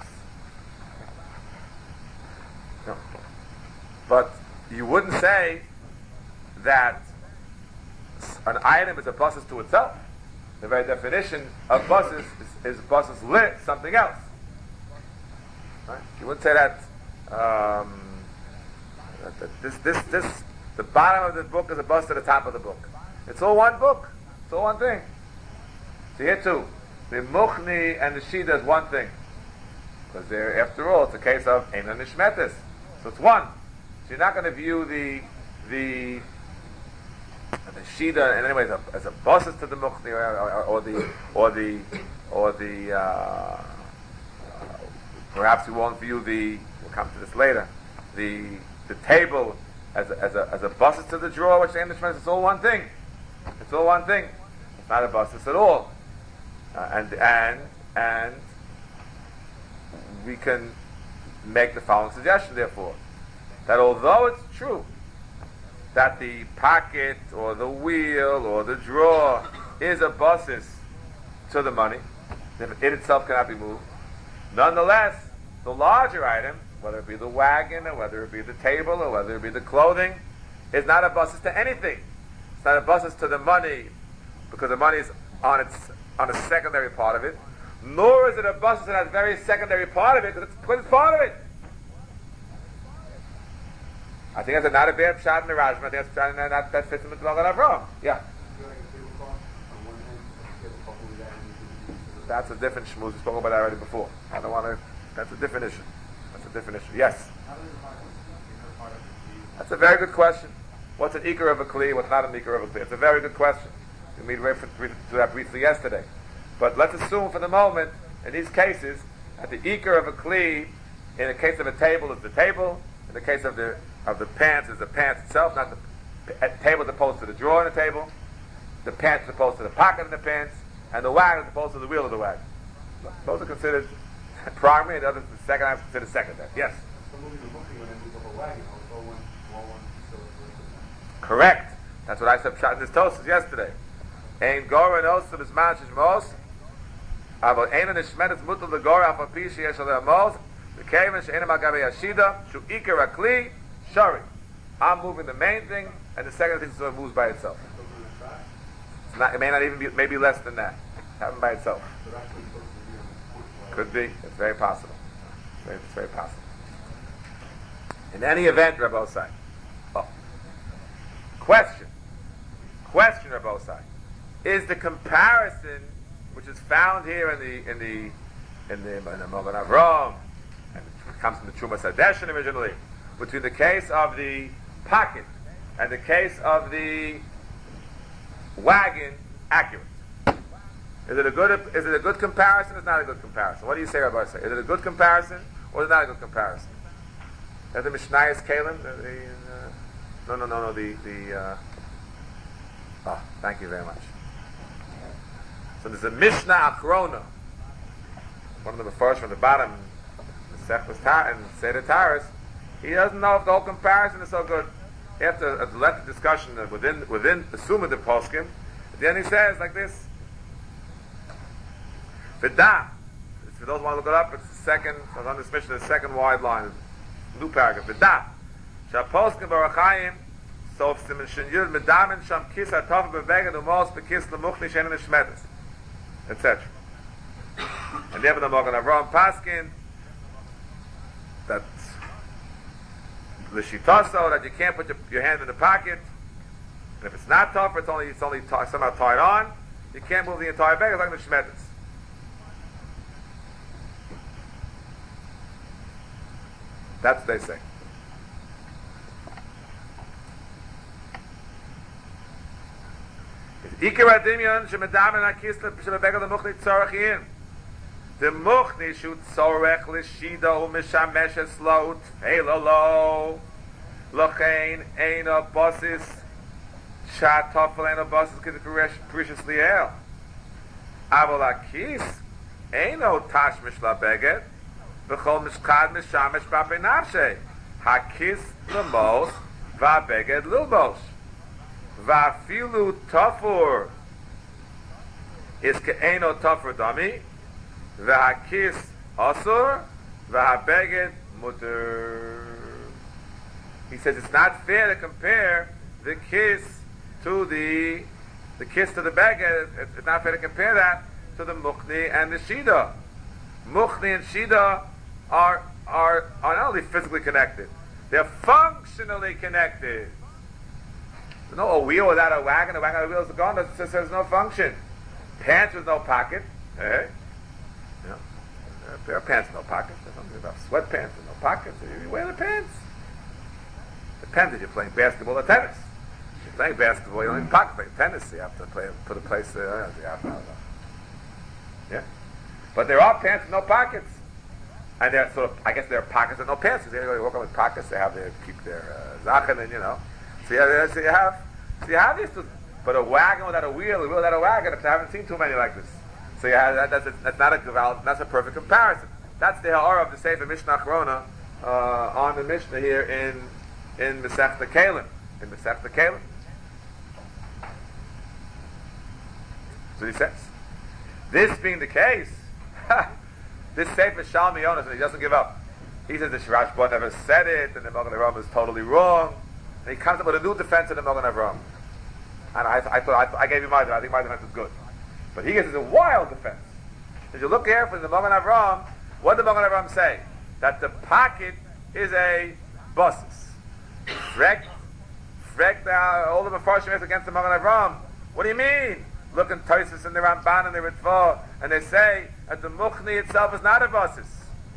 No. But you wouldn't say that an item is a buses to itself. The very definition of buses is, is buses lit something else. Right? You wouldn't say that. Um, This, this, this, the bottom of the book is a bus to the top of the book. It's all one book. It's all one thing. So here too, the Muchni and the Shida is one thing. Because they're, after all, it's a case of Eina Nishmetis. So it's one. So you're not going to view the, the, the Shida in any way as a, as a basis to the Muchni or, or, or the, or the, or the, uh, perhaps you won't view the, we'll come to this later, the, the table as a, as a, as a basis to the drawer, which the English means it's all one thing. It's all one thing. It's not a basis at all. Uh, and, and, and we can make the following suggestion, therefore, that although it's true that the pocket or the wheel or the drawer is a basis to the money, if it itself cannot be moved, nonetheless, the larger item, whether it be the wagon, or whether it be the table, or whether it be the clothing, is not a basis to anything. It's not a basis to the money, because the money is on its on a secondary part of it. Nor is it a basis that has a very secondary part of it, because it's, because it's part of it. I think that's a, not a bad shot in the Rajma. I think that's a, that, that fits in with the Magen Avraham. Yeah. That's a different shmooze. We spoke about that already before. I don't want to. That's a different issue. That's a different issue. Yes. That's a very good question. What's an ikar of a kli? What's not an ikar of a kli? It's a very good question. We made reference to that briefly yesterday. But let's assume for the moment, in these cases, that the ikar of a kli, in the case of a table, is the table. In the case of the of the pants, is the pants itself, not the p- table as opposed to the drawer in the table. The pants as opposed to the pocket in the pants, and the wagon as opposed to the wheel of the wagon. Those are considered primary, and the others, the second half is considered secondary. Yes. Correct. That's what I said in this toast yesterday. Ein gora nosim is man shishmos. Avo ein nishmedes mutal the gora afapishi yesh alei mos. The Kavan she'ena magabe yashida shu ikar akli shari. I'm moving the main thing, and the second thing sort of moves by itself. It's not, it may not even be, maybe less than that. Happen by itself. Could be. It's very possible. It's very, it's very possible. In any event, Rabbi Osai. Oh. Question. Question, Rabbi Osai. Is the comparison, which is found here in the in the in the in the Magen Avraham, and it comes from the Trumas Hadeshin originally, between the case of the pocket and the case of the wagon accurate? Is it a good is it a good comparison? Or is it not a good comparison? What do you say, Rabbi Say? Is it a good comparison or is it not a good comparison? Is the Mishnayos Kalim? The, the, uh, no, no, no, no. The the. Uh, oh, thank you very much. So there's a Mishnah Achrona, one of the first from the bottom, the Sechus Tar and Seder Taurus. He doesn't know if the whole comparison is so good. After a lengthy discussion within within assuming the poskim, at the end he says like this: V'da. For those who want to look it up, it's the second. So on this Mishnah, the second wide line, new paragraph. V'da. Shaposkim barachayim. So if Simon Shinyud medamin sham kis atov beveged umos bekis lemuchni shein neshmedes, et cetera. And therefore the Magen Avraham paskin that l'shitaso that you can't put your, your hand in the pocket, and if it's not tough, it's only it's only t- somehow tied on. You can't move the entire bag. It's like the shmedes. That's what they say. Ikar adimyon shemedamen akis shebeged the muchni tzarachin. The muchni shu tzorech l'shida u'mishamesh es lo utfeila lo lochein eina basis shat tofel eina basis k'dekurish precious liel. Aval akis eino tashmish labeged v'chol mishkad mishamesh b'apei nafshe hakis lemos v'abeged lilbosh. Vafilu tafur is ke'eno tafur dami, v'hakis asur, v'habeged muter. He says it's not fair to compare the kiss to the the kiss to the beged. It's not fair to compare that to the muchni and the shida. Muchni and shida are are are not only physically connected; they're functionally connected. There's no a wheel without a wagon. A wagon without a wheel is gone. It says there's no function. Pants with no pocket. Hey, you know, a pair of pants with no pocket. There's something about sweatpants with no pockets. You wear the pants. Depends if you're playing basketball or tennis. If you're playing basketball, you don't need pocket. Playing tennis, you have to play put a place there. Uh, you have to, yeah, but there are pants with no pockets, and they're sort of. I guess there are pockets with no pants. Because they walk with pockets. They have their keep their uh, zachen and you know. So you, have, so you have, so you have these two, but a wagon without a wheel, a wheel without a wagon. I haven't seen too many like this. So you have, that, that's, a, that's not a that's a perfect comparison. That's the ha'ara of the Sefer Mishnah Achrona uh, on the Mishnah here in in Masechta Kelim, in Masechta Kelim. So he says, this being the case, this Sefer Shalmi Yonas, and he doesn't give up. He says the Shirash Bot never said it, and the Magen Avraham is totally wrong. And he comes up with a new defense of the Magen Avraham. And I, I thought I, I gave you my defense. I think my defense is good, but he gives us a wild defense. As you look carefully in the Magen Avraham, what did the Magen Avraham say? That the pocket is a basis. Frek, frek. All the Mefarshim against the Magen Avraham. What do you mean? Look in Tosfos and the Ramban and the Ritva, and they say that the Muchni itself is not a basis.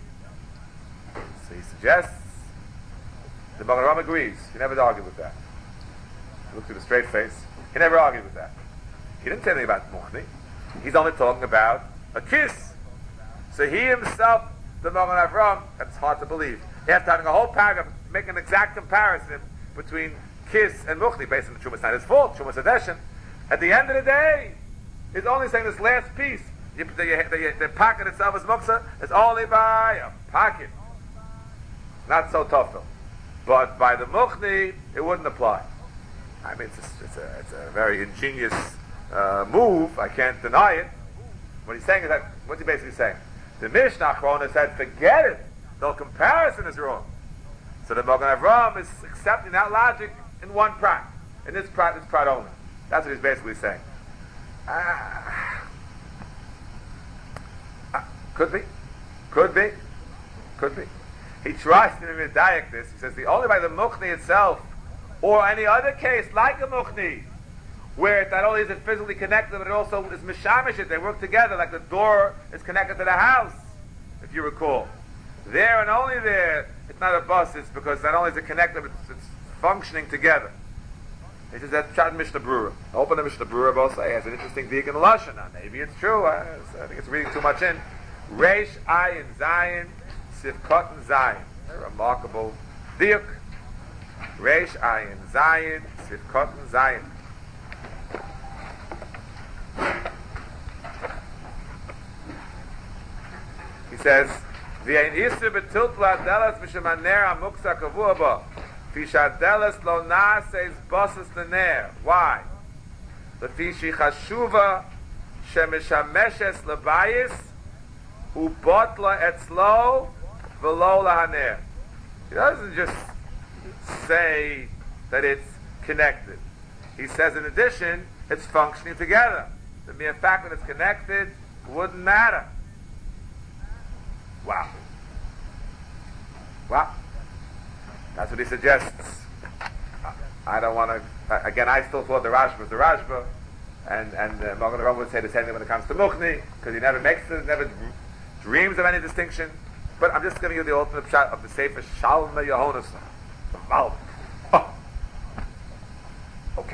So he suggests. The Magen Avraham agrees. He never argued with that. He looked at a straight face. He never argued with that. He didn't say anything about Muchni. He's only talking about a kiss. So he himself, the Magen Avraham, that's hard to believe. He has to have a whole paragraph, make an exact comparison between kiss and Muchni based on the Trumas. Not his fault, Trumas Hadeshin. At the end of the day, he's only saying this last piece. You, the, the, the pocket itself is muksa. It's only by a pocket. Not so tough though. But by the Muchni, it wouldn't apply. I mean, it's a, it's a, it's a very ingenious uh, move. I can't deny it. What he's saying is that, what's he basically saying? The Mishnah Achrona said, forget it. The whole comparison is wrong. So the Magen Avraham is accepting that logic in one prat. In this prat, this prat only. That's what he's basically saying. Uh, uh, could be. Could be. Could be. He tries to medayek this. He says the only by the mukhni itself, or any other case like a mukhni, where it not only is it physically connected, but it also is mishamish. They work together, like the door is connected to the house, if you recall. There and only there, it's not a bus. It's because not only is it connected, but it's, it's functioning together. He says that's Pshat Mishnah Brura. Open the Mishnah Brura both say has an interesting dig in the lashon. Maybe it's true. I, I think it's reading too much in. Reish Ayin Zayin Sivkot and Zayin. A remarkable diuk. Reish Ayin Zayin Sivkot and Zayin. He says, "V'ein isu betiltla delas b'shemaner amuksa kavua ba, fisha delas lo naaseis bosses l'ner." Why? Lefishi chashuva shemishameshes lebayis ubotla etzlo v'lo lahaner. He doesn't just say that it's connected. He says, in addition, it's functioning together. The mere fact that it's connected wouldn't matter. Wow. Wow. That's what he suggests. I don't want to, again, I still thought the Rashba was the Rashba, and, and uh, Magen Avraham would say the same thing when it comes to Mukhni, because he never makes it, never dreams of any distinction. But I'm just going to give you the ultimate shot of the Sefer Shalma Yehonason. Wow. Oh. Okay.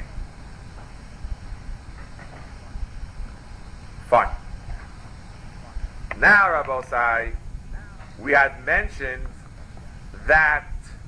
Fine. Now, Rabbosai, we had mentioned that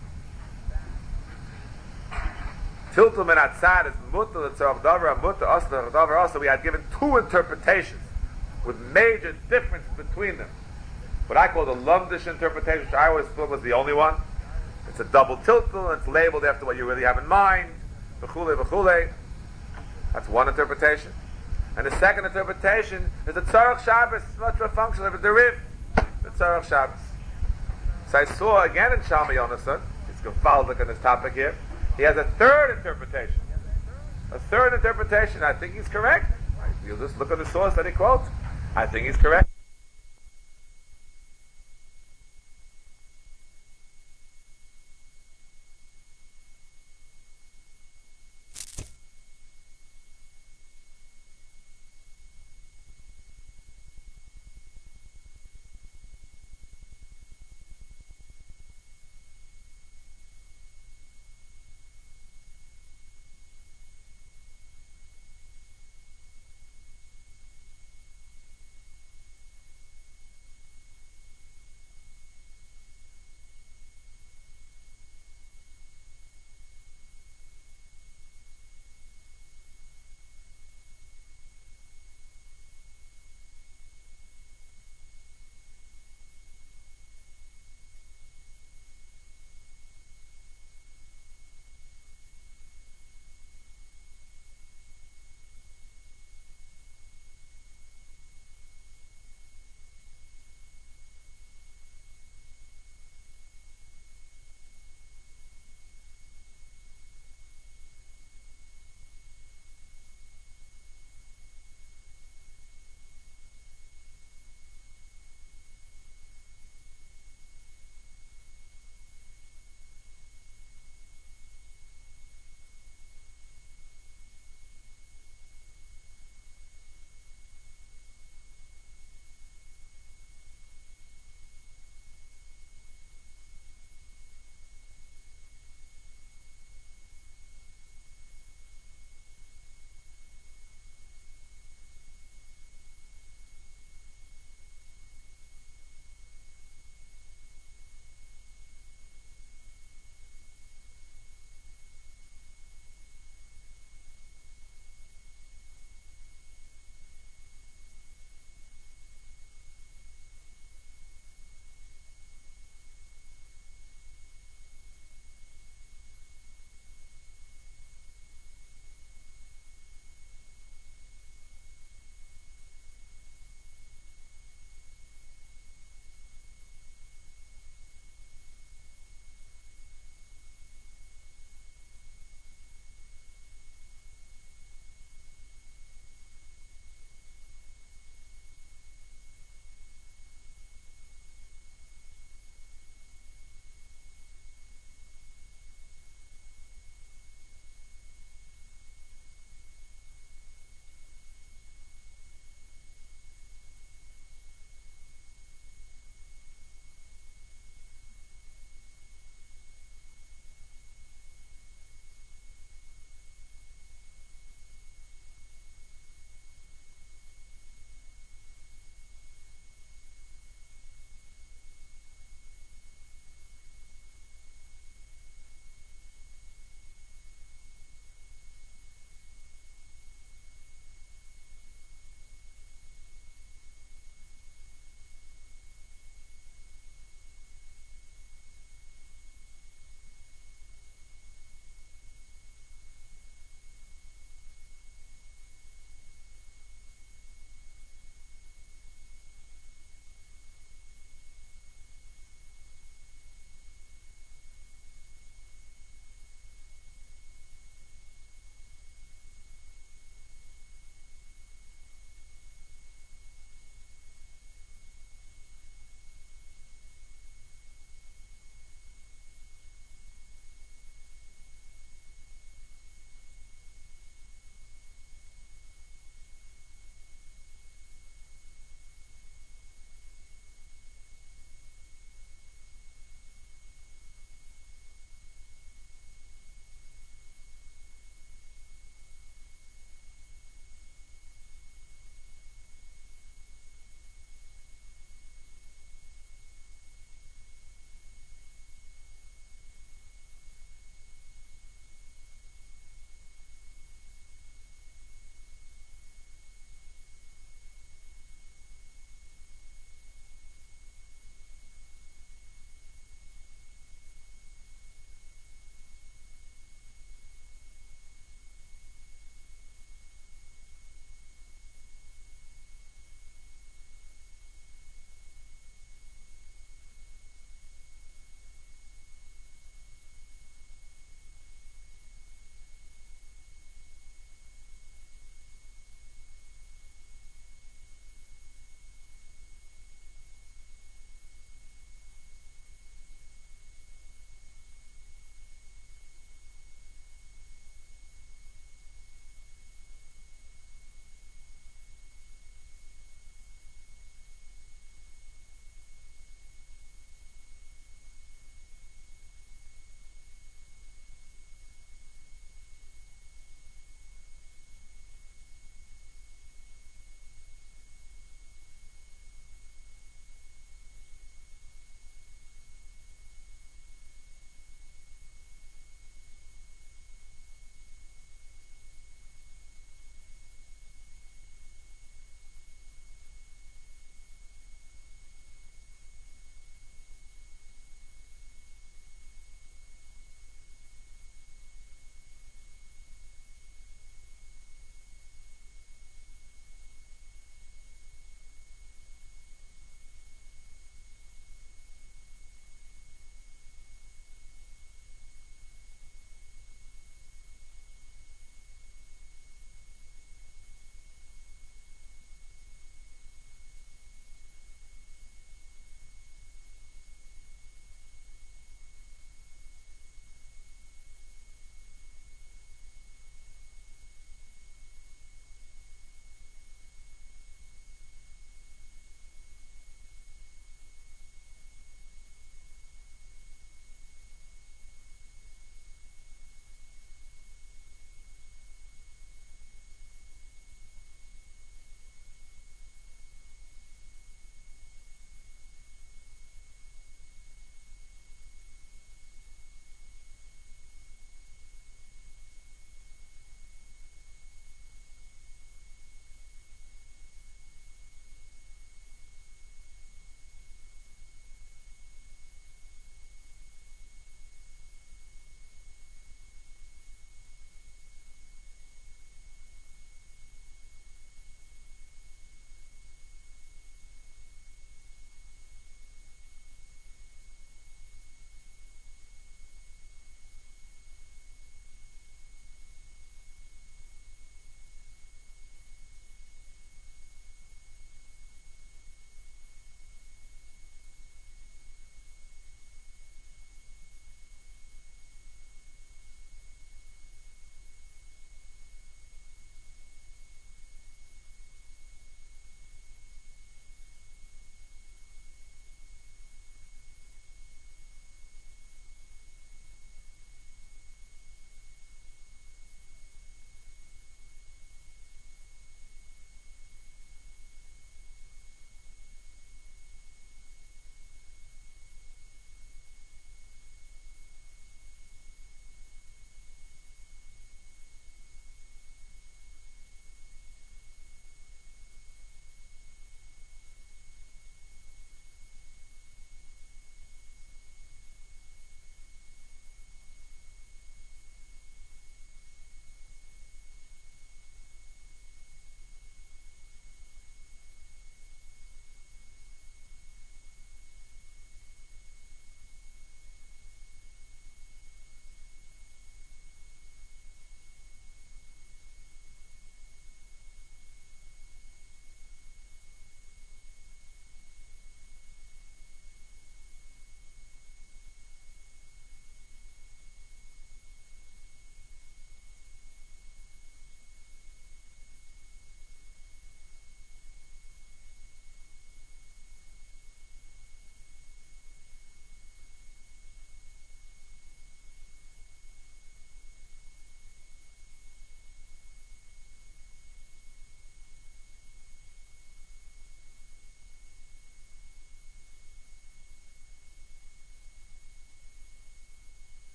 Tiltul min Atzad is mutter l'tzorach davar and mutter asler davar. Also, we had given two interpretations with major differences between them. What I call the Lumdish interpretation, which I always thought was the only one. It's a double tiltul, and it's labeled after what you really have in mind. V'chule v'chule. That's one interpretation. And the second interpretation is the Tzarech Shabbos, much a function of a deriv. The Tzarech Shabbos. So I saw again in Shalma Yonason, he's gefaldik on this topic here, he has a third interpretation. A third interpretation, I think he's correct. You'll just look at the source that he quotes. I think he's correct.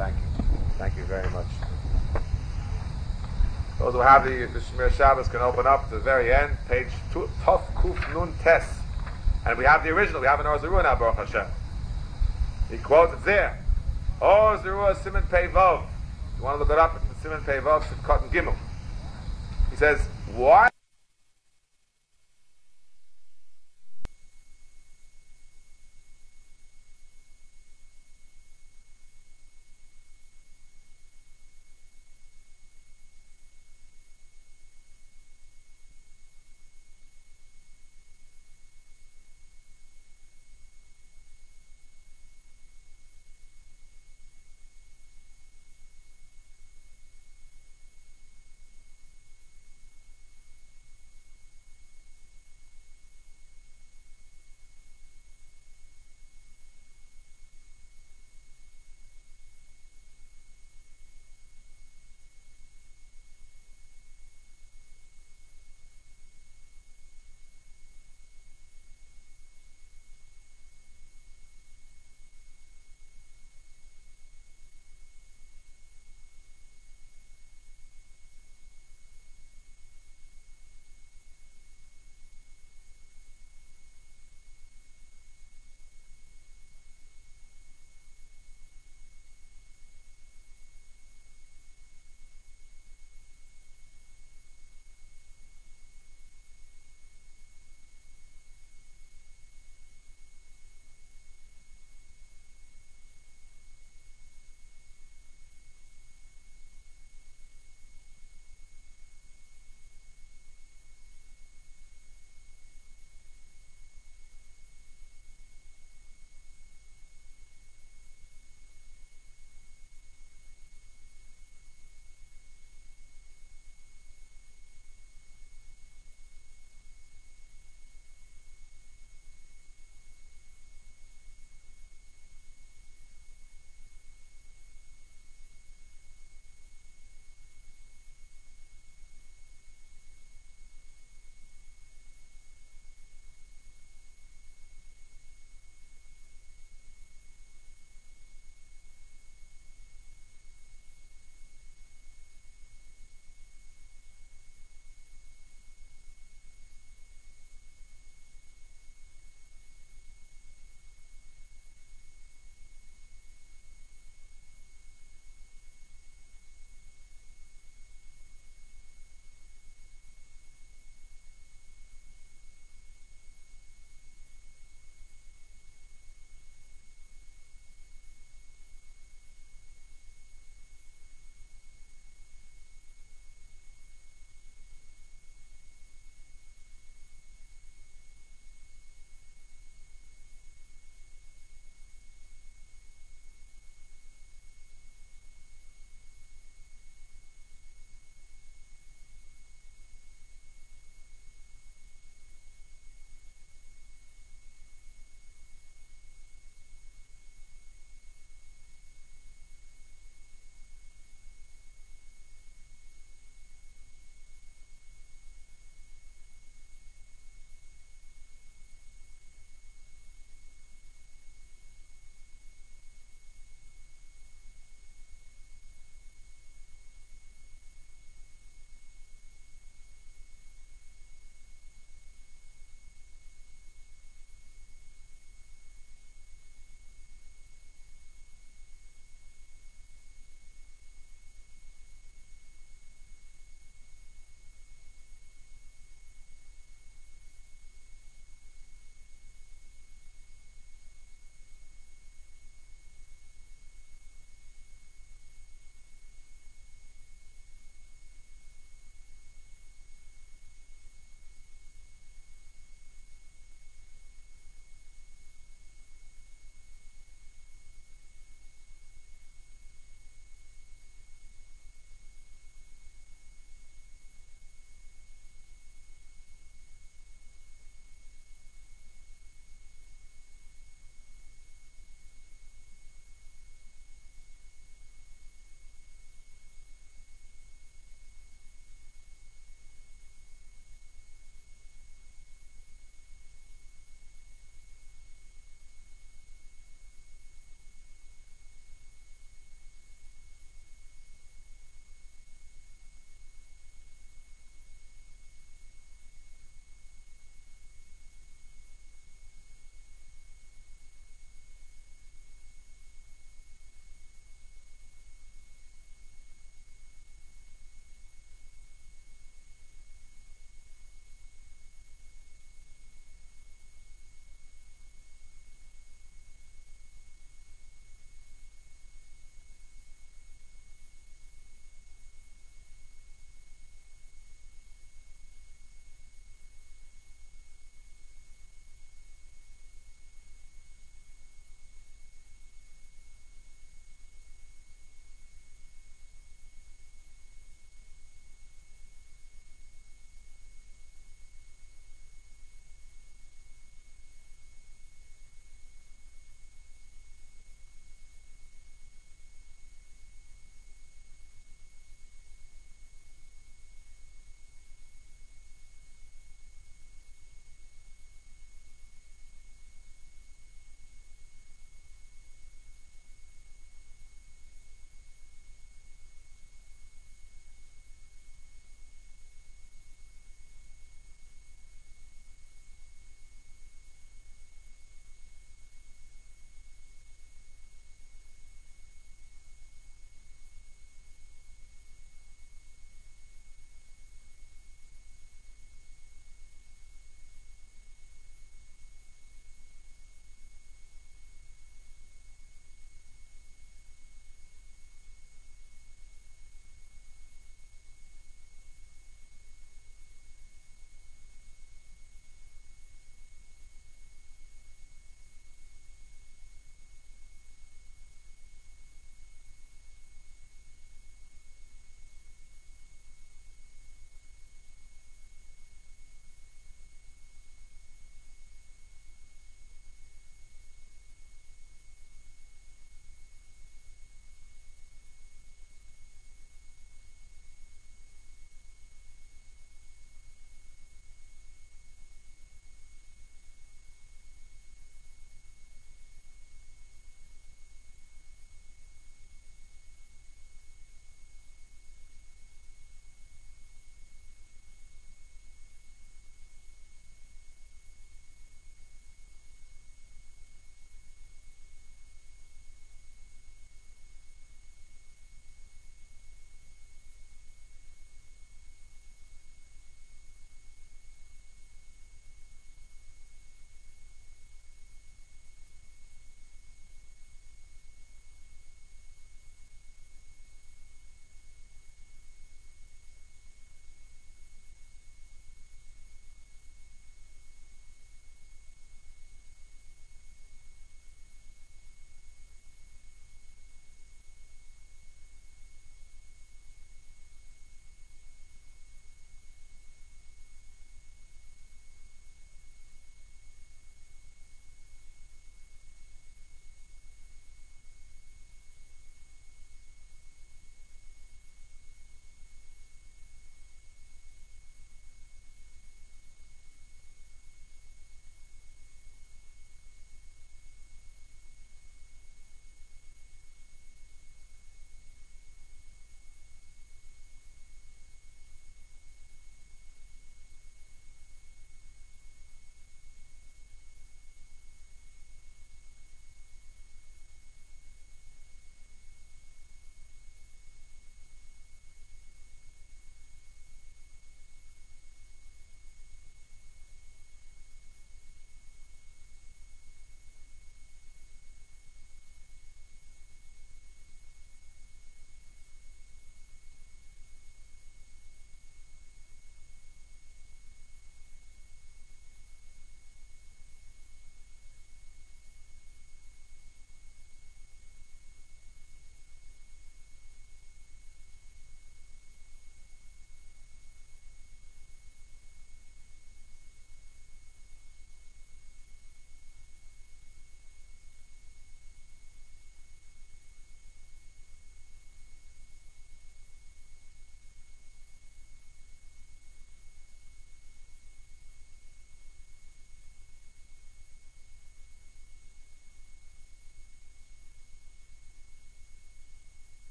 Thank you. Thank you very much. Those who have the, the Shemir Shabbos can open up to the very end, page two, Tov Kuf Nun Tes. And we have the original, we have an Or Zarua now, Baruch Hashem. He quotes it there. Or Zarua Siman Pei Vov. You want to look it up, it's Siman Pei Vov, Sivkot and Gimel. He says, why?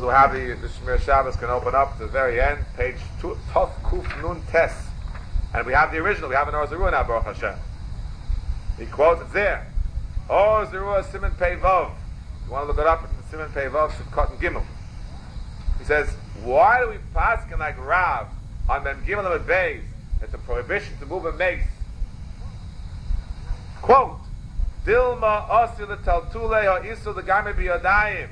we'll have the, the Shmir Shabbos can open up to the very end, page two, Tov Kuf Nun Tes. And we have the original, we have an Or Zarua now, Baruch Hashem. He quotes it there. Or Zarua Siman Pei Vav. You want to look it up, it's Siman Pei Vav, Sivkot and Gimel. He says, why do we paskin like Rav on Mem Gimel and Beis? It's a prohibition to move a mace. Quote, Dilma Osir L'Taltule Ha'Isu L'Game B'Yadayim.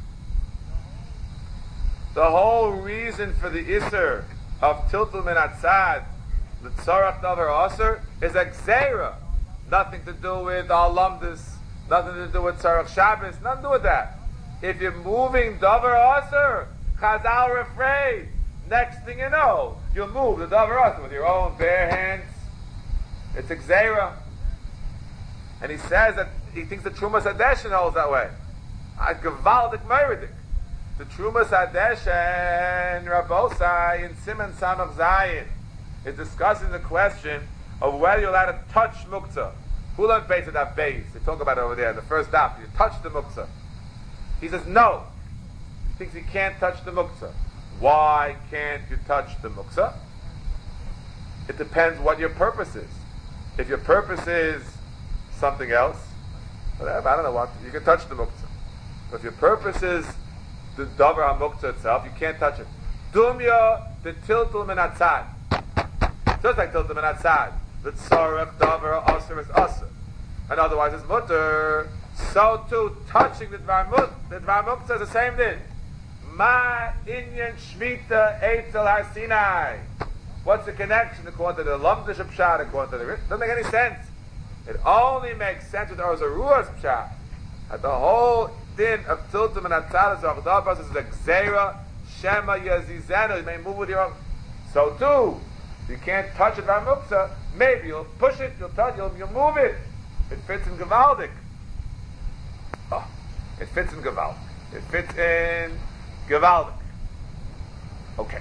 The whole reason for the Isser of Tiltul Min Atzad, the Tzarach Davar Osir, is a Gzeira. Nothing to do with Al-Lamdus, nothing to do with Tzarach Shabbos, nothing to do with that. If you're moving Davar Osir, Chazal are afraid. Next thing you know, you'll move the Davar Osir with your own bare hands. It's a Gzeira. And he says that he thinks the Trumas Hadeshin holds that way. A Gevaldik Meridik. The Trumas Hadeshin, Rabosai, in Siman Samach Zayin, is discussing the question of whether you're allowed to touch Muktzah. Who learned base at that base? They talk about it over there, the first daf. You touch the Muktzah. He says no. He thinks he can't touch the Muktzah. Why can't you touch the Muktzah? It depends what your purpose is. If your purpose is something else, whatever, I don't know what, you can touch the Muktzah. But if your purpose is the Davar HaMuktzah itself, you can't touch it. Dumya, the Tiltul Min Atzad. Just like Tiltul Min Atzad. The Tzarech Davar Osir is Osir. And otherwise it's Mutter. So too, touching the Dvar Muktzah is the same thing. Ma Inyan Shmita Eitzel Har Sinai. What's the connection according to the Lamdish Pshat, according to the Rishon? Doesn't make any sense. It only makes sense with Or Zarua's Pshat. That the whole din of Tiltum and Atzalas of Davas is a Gzeira, Shema Yazizenu. You may move with your own. So too, you can't touch it by Muktzah. Maybe you'll push it, you'll touch, you'll, you'll move it. It fits in Gevaldik. Oh, it fits in Gevaldik. It fits in Gevaldik. Okay.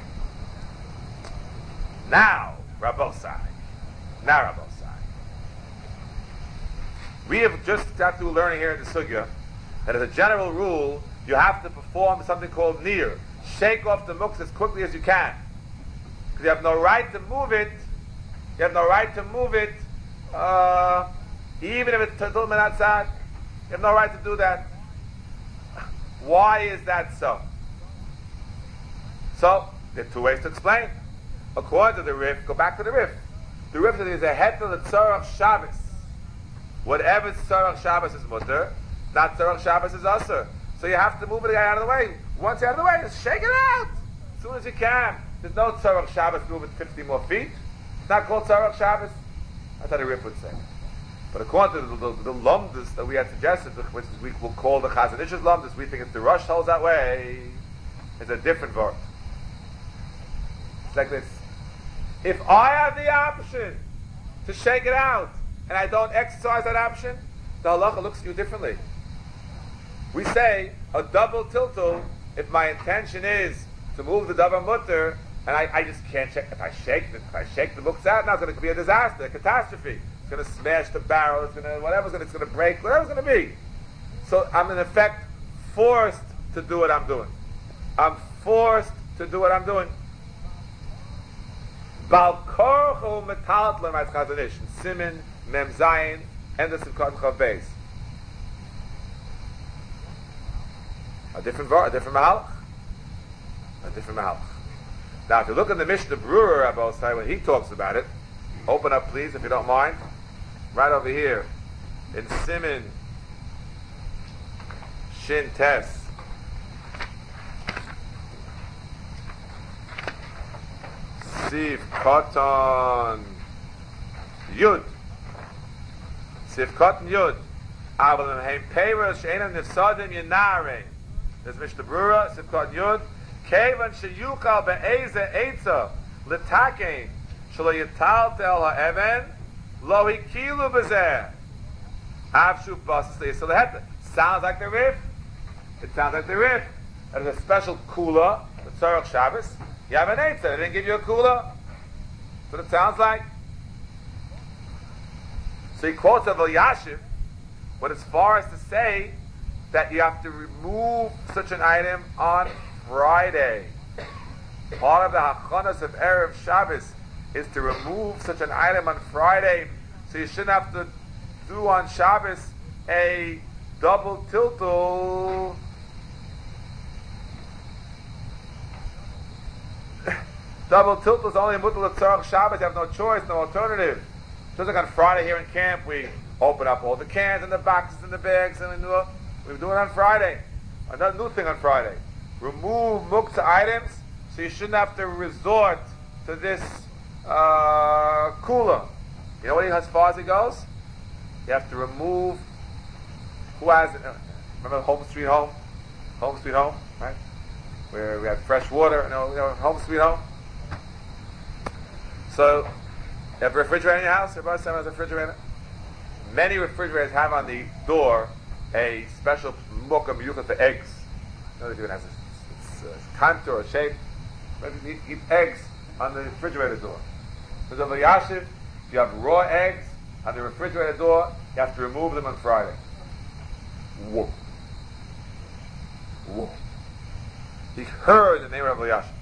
Now, Rabosai. Now, Rabosai. We have just got through learning here in the Sugya that as a general rule, you have to perform something called Nir. Shake off the muktzah as quickly as you can. Because you have no right to move it. You have no right to move it, uh, even if it's Tiltul Min Atzad. You have no right to do that. Why is that so? So, there are two ways to explain. According to the Rif, go back to the Rif. The Rif says there's a heter of the Tzarach Shabbos. Whatever Tzarach Shabbos is mutter, not Tzarach Shabbos is asur. So you have to move the guy out of the way. Once you're out of the way, just shake it out as soon as you can. There's no Tzarach Shabbos moving fifty more feet. It's not called Tzarach Shabbos. That's how the Rif would say. But according to the, the, the Lumdus that we had suggested, which we will call the Chazon Ish's Lumdus, we think it's the Rosh holds that way. It's a different word. It's like this. If I have the option to shake it out, and I don't exercise that option, the halacha looks at you differently. We say a double tiltul, if my intention is to move the davar mutter, and I, I just can't shake. If I shake the, if I shake the books out, now it's going to be a disaster, a catastrophe. It's going to smash the barrel. It's going to whatever's going to, it's going to break. Whatever's going to be. So I'm in effect forced to do what I'm doing. I'm forced to do what I'm doing. Bal korcho metaltler my Chazon Ish, Simin Mem Zayin and the Sivkot Chav Beis. A different a different mahalach. A different mahalach. Now, if you look at the Mishnah Brewer Abosai, when he talks about it, open up, please, if you don't mind. Right over here in Simin Shin Tes. Siv Koton Yud. Siv Koton Yud. Aval Hem Peiros She'enam Nifsadim Yenare. There's Mishnah Brewer, Siv Koton Yud. Kevan Sheyukal Be'eze Eitza L'takein Shelo Yitaltel Ha'even Lo Hikilu B'zeh Avshu Basis L'Yisrael Heta. Sounds like the Rif. It sounds like the Rif. There's a special kula, the Tzarach Shabbos. You have an Eitza, they didn't give you a kula. That's what it sounds like. So he quotes of Yashiv, but as far as to say that you have to remove such an item on Friday. Part of the hachanas of Erev Shabbos is to remove such an item on Friday, so you shouldn't have to do on Shabbos a double tiltul. Double tiltul is only mutal tzarech Shabbos. You have no choice, no alternative. Just like on Friday here in camp, we open up all the cans and the boxes and the bags, and we do it, we do it on Friday. Another new thing on Friday. Remove muktzah items, so you shouldn't have to resort to this uh, kula. You know what he, as far as he goes? You have to remove, who has it? Remember Home Sweet Home? Home Sweet Home, right? Where we have fresh water, you know, you know Home Sweet Home. So, you have a refrigerator in your house? Everybody has a refrigerator? Many refrigerators have on the door a special mukha miyucha for eggs. You know, it has a, it's a contour, a shape. Maybe you eat eggs on the refrigerator door. So, the Yashiv, if you have raw eggs on the refrigerator door, you have to remove them on Friday. Whoa. Whoa. He heard the name of Rabbi Yashiv.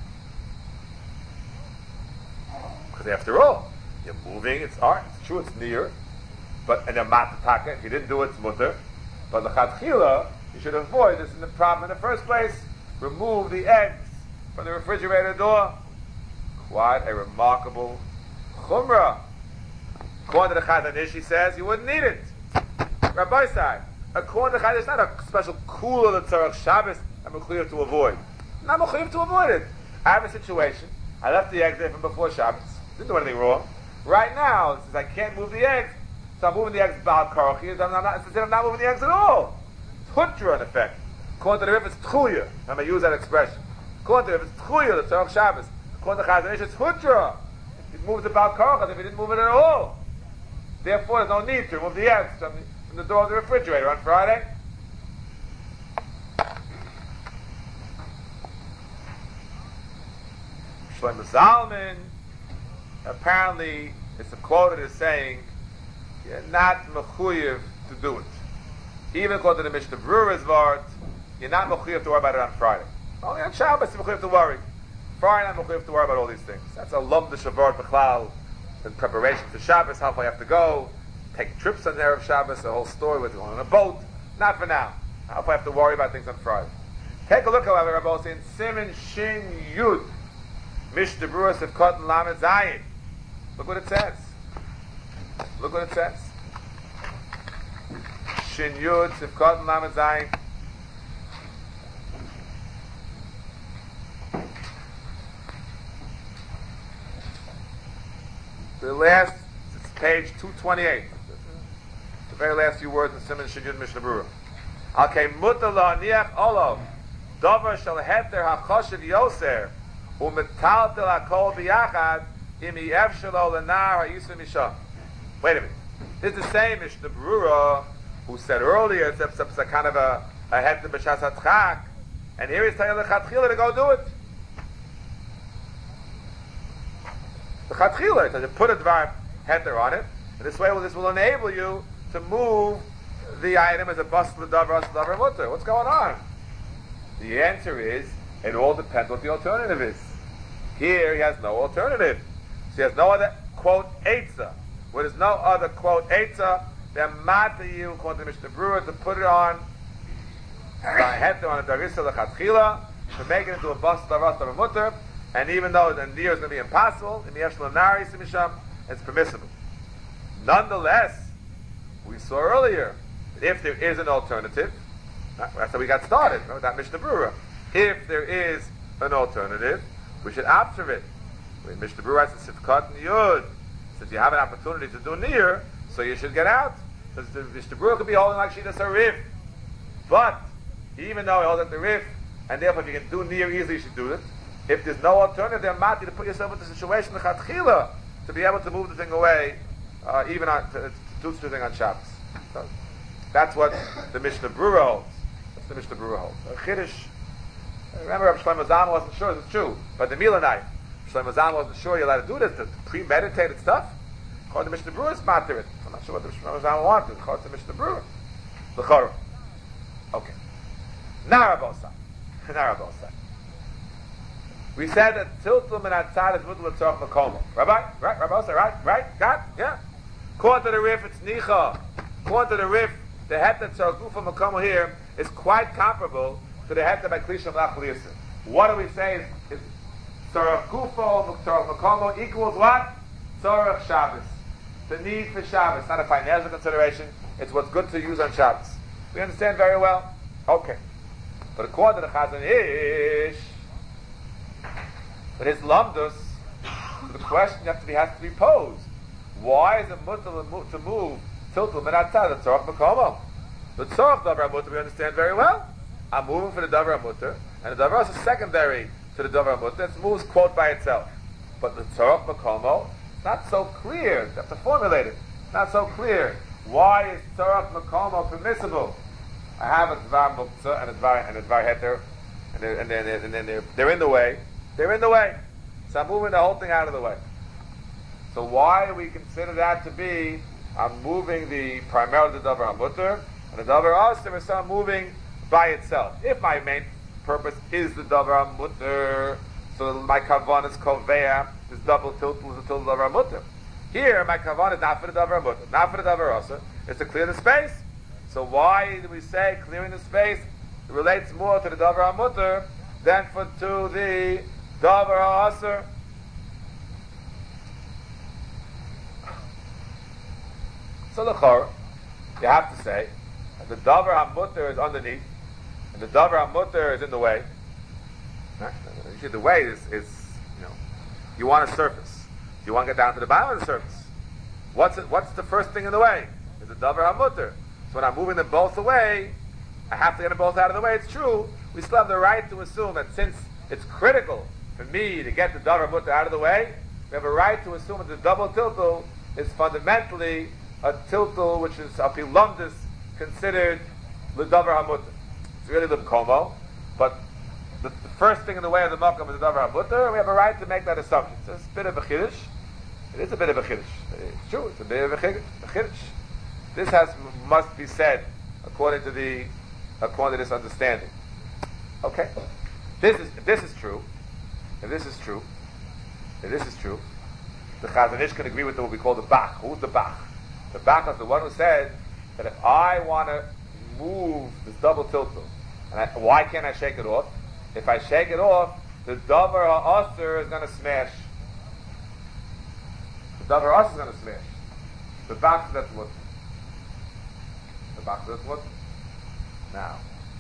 Because after all, you're moving, it's art, it's true, it's near, but and a matataka, if you didn't do it, it's mutter. But the chatchila, you should avoid this in the problem in the first place. Remove the eggs from the refrigerator door. Quite a remarkable chumrah. According to the Chazon Ish, he says you wouldn't need it. Rabbi side, according to the Chazon Ish, it's not a special kula that tzarech Shabbos I'm mechuyev to avoid. I'm not mechuyev to avoid it. I have a situation. I left the eggs there from before Shabbos. Didn't do anything wrong. Right now, since I can't move the eggs, so I'm moving the eggs bal karochi. I'm not, instead I'm not moving the eggs at all. It's hutra in effect. According to the Rif, it's tchuya. I'm going to use that expression. According to the Rif, it's tchuya, the tzarech Shabbos. According to Chazon Ish, it's hutra. It moves the bal karochi if he didn't move it at all. Therefore, there's no need to remove the eggs from the, from the door of the refrigerator on Friday. Shlomo Zalman, apparently, it's a quoted as saying, you're not mechuyev to do it. Even according to the Mishnah Brewer's Vart, you're not mechuyev to worry about it on Friday. Only on Shabbos you're mechuyev to worry. Friday, not mechuyev to worry about all these things. That's a lum de shavart b'chlal in preparation for Shabbos, how far you have to go, take trips on the Erev Shabbos, the whole story with going on a boat. Not for now. How far you have to worry about things on Friday. Take a look, however, Rabbi, in Siman Shin Yud, Mishnah Berurah Sivkot and Lamed Zayin. Look what it says. Look what it says. Shin Yud Sivkot and Lamed Zayin. The last, it's page two twenty-eight. The very last few words in Siman Shin Yud Mishnah Berurah. Okay, mutar la'aniach olav davar shel heter hachoshev yoser u'metaltel hakol biyachad im yefshelo lenar ha'yisur misha. Wait a minute. This is the same Mishnah Berurah who said earlier it's a, it's a kind of a, a heter b'shas hatchak, and here he's telling the chatchila to go do it. The chatchila, so you put a dvar heter on it, and this way, well, this will enable you to move the item as a bus l'davar, l'davar mutter. What's going on? The answer is, it all depends what the alternative is. Here, he has no alternative. So he has no other, quote, eitzah. Where there's no other, quote, eitzah, then matter you, according to Mishnah Berurah, to put it on, by heter on a darissa l'chatchila, to make it into a bus l'davar, l'davar mutter, and even though the near is going to be impossible, in the Yesh Lanari Simisham, it's permissible. Nonetheless, we saw earlier that if there is an alternative, that's how we got started, remember that Mishnah Berurah. If there is an alternative, we should opt for it. When Mishnah Berurah has a Sivkot and Yud, since you have an opportunity to do near, so you should get out. Because the Mishnah Berurah could be holding like Shitas HaRif. But, even though he holds at the Rif, and therefore if you can do near easily, you should do it. If there's no alternative, then mati to put yourself in the situation, the chatchila, to be able to move the thing away, uh, even on, to, to do the thing on Shabbos. So, that's what the Mishnah Berurah holds. That's the Mishnah Berurah holds. Uh, Chiddush, remember, Rav Shlomo Zalman wasn't sure, it's true, but the Milanite, Shlomo Zalman wasn't sure you're allowed to do this, the premeditated stuff. According to Mishnah Berurah, it's matter it. I'm not sure what the Shlomo Zalman wanted. According to Mishnah Berurah, the Chorah. Okay. Now, Rabbi Osai. Narabosai. We said that tiltul min atzad is mutal l'tzorach makomo. Rabbi, right? Rabosai, right? Right? Got? Yeah. According to the Rif, it's nicha. According to the Rif, the het that tzorach gufa makomo here is quite comparable to the het that by klisham lachliyasim. What do we say is, is tzorach gufa tzorach makomo equals what? Tzorach Shabbos. The need for Shabbos, not a financial consideration. It's what's good to use on Shabbos. We understand very well? Okay. But according to the Chazon Ish, but his lamdus, the question has to be, has to be posed. Why is it mutter to move tiltul min atzad the tzorach makomo? The tzorach davar mutter we understand very well. I'm moving for the davar mutter, and the davar is secondary to the davar mutter. It moves quote by itself. But the tzorach makomo, it's not so clear. You have to formulate it. It's not so clear. Why is tzorach makomo permissible? I have a dvar muktzah and a dvar and a dvar heter, and they're, and they're, and they're, they're in the way. They're in the way. So I'm moving the whole thing out of the way. So why do we consider that to be, I'm moving the primarily the davar hamutter, and the davar aser is I'm moving by itself. If my main purpose is the davar hamutter, so my kavan is koveya, this double tiltul is the tiltul davar hamutter. Here, my kavan is not for the davar hamutter, not for the davar aser. It's to clear the space. So why do we say clearing the space relates more to the davar hamutter than for to the davar aser? So the chor, you have to say that the davar hamutter is underneath, and the davar hamutter is in the way. Right? You see, the way is, is, you know, you want a surface. You want to get down to the bottom of the surface. What's it, what's the first thing in the way? Is the davar hamutter. So when I'm moving them both away, I have to get them both out of the way. It's true. We still have the right to assume that since it's critical for me to get the davar hamutter out of the way, we have a right to assume that the double tiltul is fundamentally a tiltul which is api lumdus considered the davar hamutter. It's really the komo, but the, the first thing in the way of the makam is the davar hamutter, and we have a right to make that assumption. So it's a bit of a chiddush. It is a bit of a chiddush. It's true. It's a bit of a chiddush. A chiddush. This has must be said according to the according to this understanding. Okay, this is if this is true. If this is true, if this is true, the Chazon Ish can agree with what we call the Bach. Who's the Bach? The Bach is the one who said that if I want to move this double tiltul, and I, why can't I shake it off? If I shake it off, the davar ha'aser is going to smash. The davar ha'aser is going to smash. The Bach that's what. The Bach says what? Now,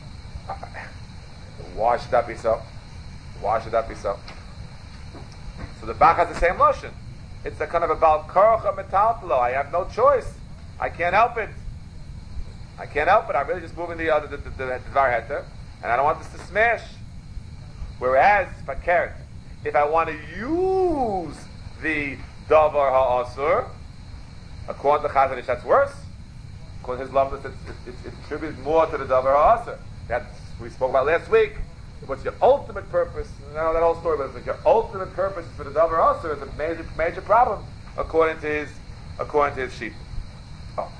why should that be so? Why should that be so? So the Bach has the same lotion. It's a kind of a bal korocha metaltalo. I have no choice. I can't help it. I can't help it. I'm really just moving the other the, the, the, the dvar heter, and I don't want this to smash. Whereas fakert, if I want to use the davar ha'asur, according to Chazon Ish, that's worse. According to his love, it's, it's, it's attributed more to the davar ha'asur. That's we spoke about last week. What's your ultimate purpose? I know that whole story, but it's your ultimate purpose is for the davar ha'asur is a major, major problem according to his, according to his sheep. Oh.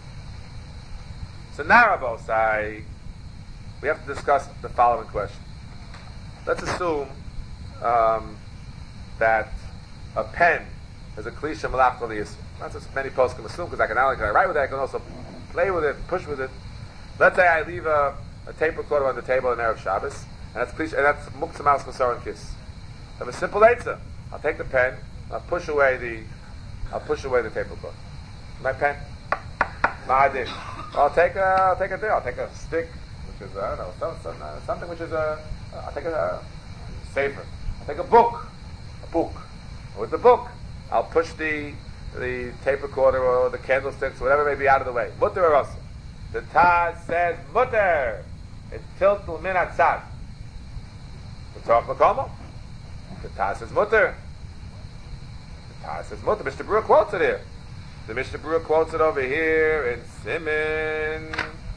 So now, Rabosai, we have to discuss the following question. Let's assume um, that a pen is a klisha malach l'yisrael. That's what many posts can assume, because I can not only can I write with it, I can also play with it, push with it. Let's say I leave a, a tape recorder on the table in Erev Shabbos, and that's klisha, and that's muktzah mouse chasar and kiss. I have a simple eitzah. I'll take the pen, I'll push away the, I'll push away the tape recorder. My pen, my idea. I'll take a, I'll take a thing. I'll take a stick, which is I don't know, some, some, uh, something which is a, uh, I'll take a uh, safer. I'll take a book, a book. With the book, I'll push the the tape recorder or the candlesticks, whatever may be, out of the way. Mutter or asa. The Taz says mutter. It's tiltul min atzad. The Torah makomo. The Taz says mutter. The Taz says mutter. Mister Brewer quotes it here. The Mishnah Berurah quotes it over here in Simin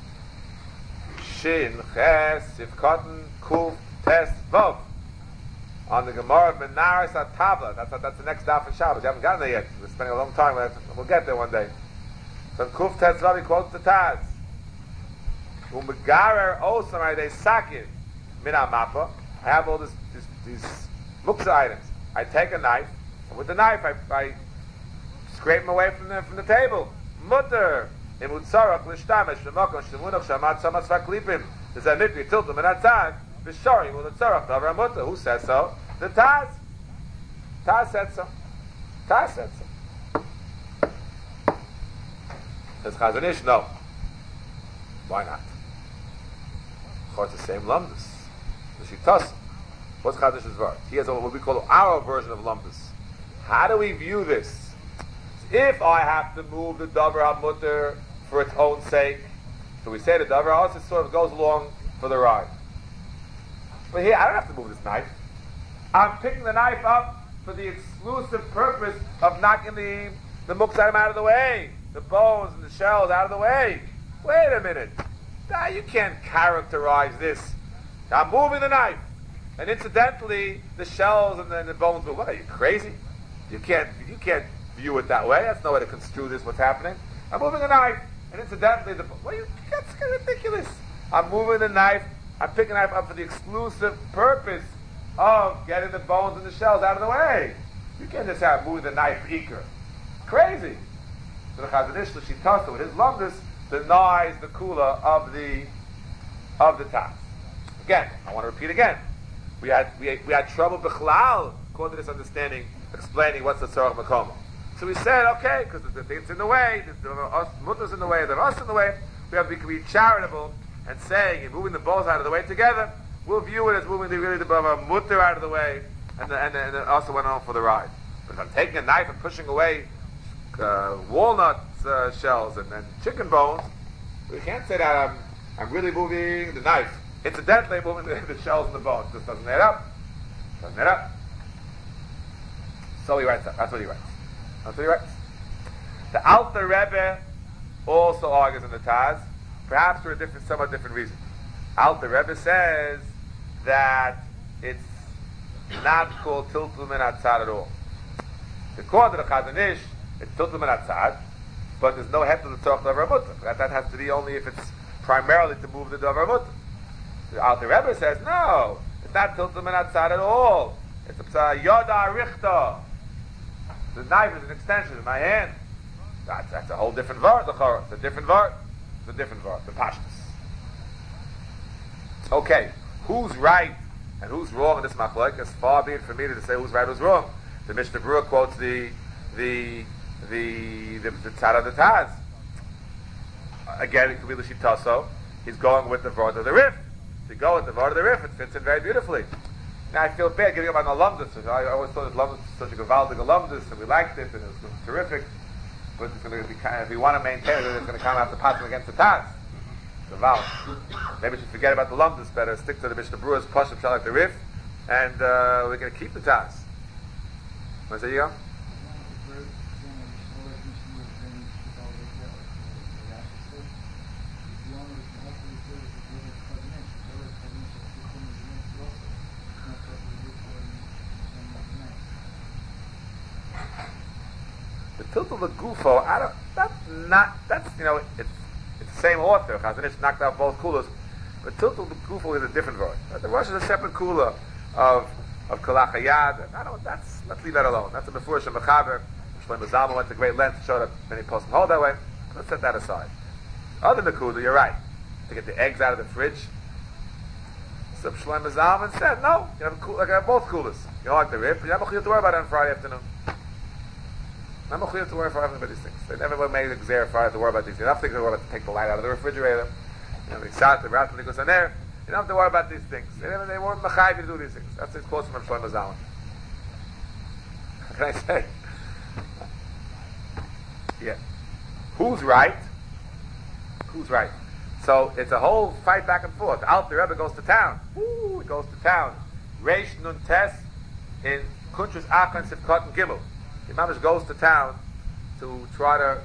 Shin Ches If Cotton Kuf Tes Vav on the Gemara of Menaris Atavla. That's that's the next daf in Shabbos. You haven't gotten there yet. We're spending a long time. We'll get there one day. So Kuf Tes Vav he quotes the Taz. Umegarer Osam Aydei Sakir mina mappa. I have all this, this, these muksa items. I take a knife, and with the knife I, I scrape them away from the from the table. Mutter imutzarach l'shtamesh v'makom shemunach shamat samas v'klipim. There's a mikri tiltum and atzad v'shari imutzarach davar mutter. Who says so? The Taz. Taz said so. Taz said so. Says Chazon Ish, no. Why not? It's the same lumdus. The Shitas. What's Chazon Ish's verse? He has what we call our version of lumdus. How do we view this? If I have to move the davar hamutter for its own sake, so we say the davar also sort of goes along for the ride. But here, I don't have to move this knife. I'm picking the knife up for the exclusive purpose of knocking the the muktzah out of the way, the bones and the shells out of the way. Wait a minute. Now you can't characterize this. I'm moving the knife, and incidentally, the shells and the, and the bones move. What are you, crazy? You can't you can't view it that way. That's no way to construe this. What's happening? I'm moving the knife, and incidentally, the what are you? That's kind of ridiculous. I'm moving the knife. I'm picking the knife up for the exclusive purpose of getting the bones and the shells out of the way. You can't just have moving the knife for Iker. Crazy. So the Chazon Ish, Shitasa, with his lumdus, denies the kula of the of the task. Again, I want to repeat again. We had we had, we had trouble b'chlal according to this understanding, explaining what's the tzarach makoma. So we said, okay, because the thing's in the way, the mutter's in the way, the us in the way. We have to be charitable and saying and moving the balls out of the way together. We'll view it as moving the really the mutter out of the way, and the, and, the, and the also went on for the ride. But if I'm taking a knife and pushing away uh, walnut uh, shells and, and chicken bones, we can't say that I'm I'm really moving the knife. Incidentally, moving the, the shells and the bones. This doesn't add up. Doesn't add up. So he writes that. That's what he writes. That's what he writes. The Alter Rebbe also argues in the Taz, perhaps for a different, somewhat different reason. Alter Rebbe says that it's not called tiltum and atzad at all. According to the Chazon Ish, it's tiltum and atzad, but there's no head to the tzarach davar mutter. That, that has to be only if it's primarily to move the davar mutter. The Alter Rebbe says, no, it's not tiltum and atzad at all. It's a yoda richta. The knife is an extension of my hand. That's, that's a whole different vart, the chorah. It's a different vart. It's a different vart, the pashtus. Okay, who's right and who's wrong in this machlok? As far be it for me to say who's right, who's wrong. The Mishnah Berurah quotes the the the the, the tzad of the Taz. Again, it could be l'shitaso. He's going with the vart of the Rif. If you go with the vart of the Rif, it fits in very beautifully. Now I feel bad giving up on the lumdus. I always thought that lumdus was such a gavaldig lumdus, and we liked it, and it was terrific. But it's going to be kind of, if we want to maintain it, it's going to come out the pattern against the Taz. The vow. Maybe we should forget about the lumdus better, stick to the Mishnah Berurah's Pashup Shalak the Rif, and uh, we're going to keep the Taz. Want to say you go? The tilt of the gufo, I don't, that's not, that's, you know, it's it's the same author. Chazon Ish knocked out both kulas, but tilt of the gufo is a different verse. The Rosh is a separate kula of of kalachayad. I don't. That's let's leave that alone. That's a mefurish mechaber. Shlomo Zalman went to great lengths to show that many posts hold that way. Let's set that aside. Other than the kula, you're right. To get the eggs out of the fridge. So Shlomo Zalman said, no, you have a kula, like I have both kulas. You don't like the rib, but you have a chiyuv to worry about it on Friday afternoon. I'm a chiyuv to worry about these things. They never made a gzera Friday to worry about these things. Enough things to worry about to take the light out of the refrigerator. You know, the shot, the rat, the goes on there. You don't have to worry about these things. They never, they weren't machayv to do these things. That's his quote from Shlomo Zalman. What can I say? Yeah. Who's right? Who's right? So it's a whole fight back and forth. The Alter Rebbe goes to town. Woo, he goes to town. Reish Nun Tes in Kuntrus Achan Sivkot and Gimel. The Mamish goes to town to try to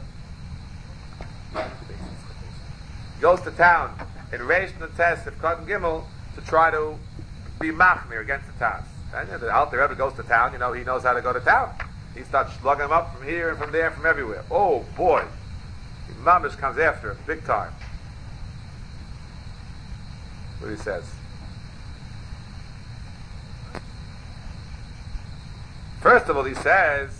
goes to town in Reish Nun Tes Sivkot and Gimel to try to be machmir against the Taz. And you know, the Alter Rebbe goes to town. You know, he knows how to go to town. He starts slugging them up from here and from there, from everywhere. Oh boy, the Mamish comes after him big time. What he says. First of all, he says,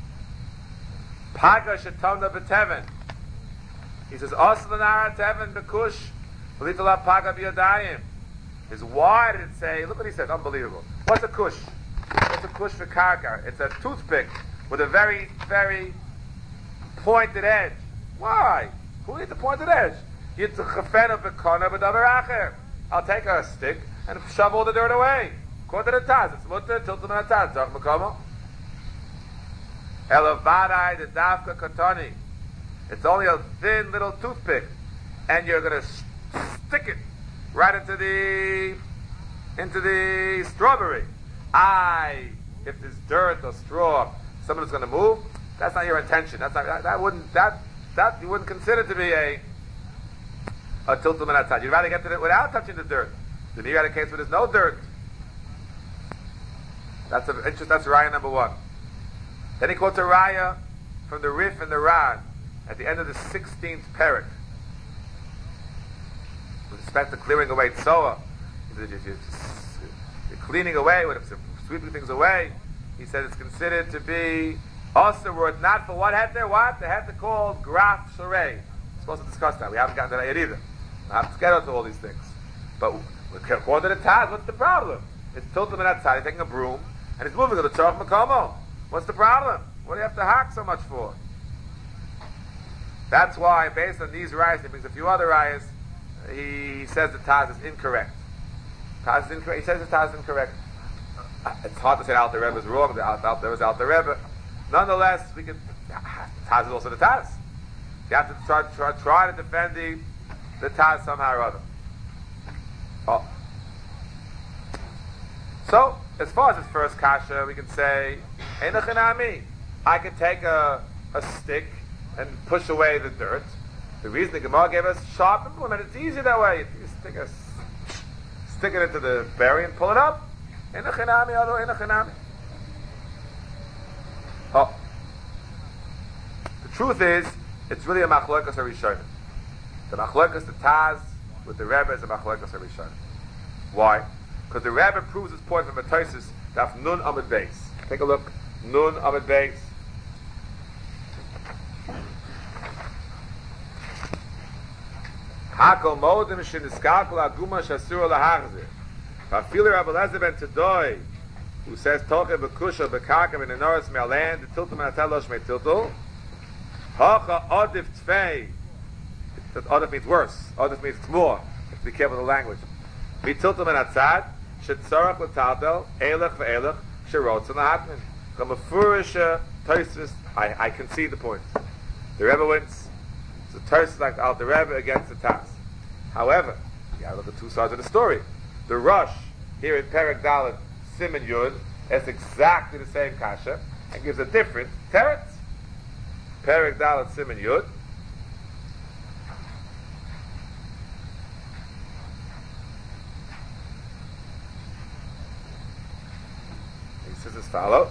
Paga shetomna b'teven. He says, Oslanara teven b'kush, v'litala paga b'yadayim. Is why did it say, look what he said, unbelievable. What's a kush? What's a kush for karka? It's a toothpick with a very, very pointed edge. Why? Who needs a pointed edge? I'll take a stick and shove all the dirt away. According to the Taz, it's mutter, tiltum and ataz, zach mekomo. Elavadai the dafka katani. It's only a thin little toothpick, and you're going to stick it right into the into the strawberry. I, if there's dirt or straw, someone's going to move. That's not your intention. That's not that, that wouldn't that that you wouldn't consider to be a a tiltum and atad. You'd rather get to it without touching the dirt. Then you got a case where there's no dirt. That's a interest. That's raya number one. Then he quotes a raya from the Rif and the Ran at the end of the sixteenth parak with respect to clearing away tzoa. You're cleaning away, sweeping things away. He said it's considered to be also were it not for what heter, what? The heter called graf sharei. We're supposed to discuss that. We haven't gotten to that yet either. I have to get into all these things. But according to the Taz, what's the problem? It's tiltum and outside. He's taking a broom and he's moving to the tzarech makomo. What's the problem? What do you have to hack so much for? That's why, based on these rayas, he brings a few other rayas. He says the Taz is incorrect. Taz is incorrect. He says the Taz is incorrect. It's hard to say the Alter Rebbe is wrong. The Alter Rebbe is Alter Rebbe. Nonetheless, we can. Taz is also the Taz. You have to try, try, try to defend the, the Taz somehow or other. Oh. So, as far as his first kasha, we can say, Einachinami. I could take a, a stick and push away the dirt. The reason the Gemara gave us sharp implement, it's easy that way. You stick, a, stick it into the berry and pull it up. Einachinami, although Einachinami. Oh. The truth is, it's really a machlokas harishonim. The machlokas, the Taz, with the Rebbe is a machlokas harishonim. Why? Because the Rebbe proves his point from Matosis, daf nun amid beis. Take a look. Nun amid beis. Hakol modim sheniskakol aguma shasur lahachzir. Vafilu Rabbi Eliezer ben Tedoi, who says Toche b'kusha b'karka v'nenoris me'alan, the tiltum and atalosh me'tiltul. Hacha odif tfei. That odif means worse. Odif means it's more. You have to be careful with the language. V'tiltum and atzad, shetzorach l'taltel, elech v'elech, sherotz and l'hatmin. Kamafurish Tosis, I I concede the point. The Rebbe wins. So Tosis like the Alter Rebbe against the Taz. However, you gotta look at two sides of the story. The Rush here in Perek Dalet Siman Yud has exactly the same kasha and gives a different teretz. Perek Dalet Siman Yud. He says as follows.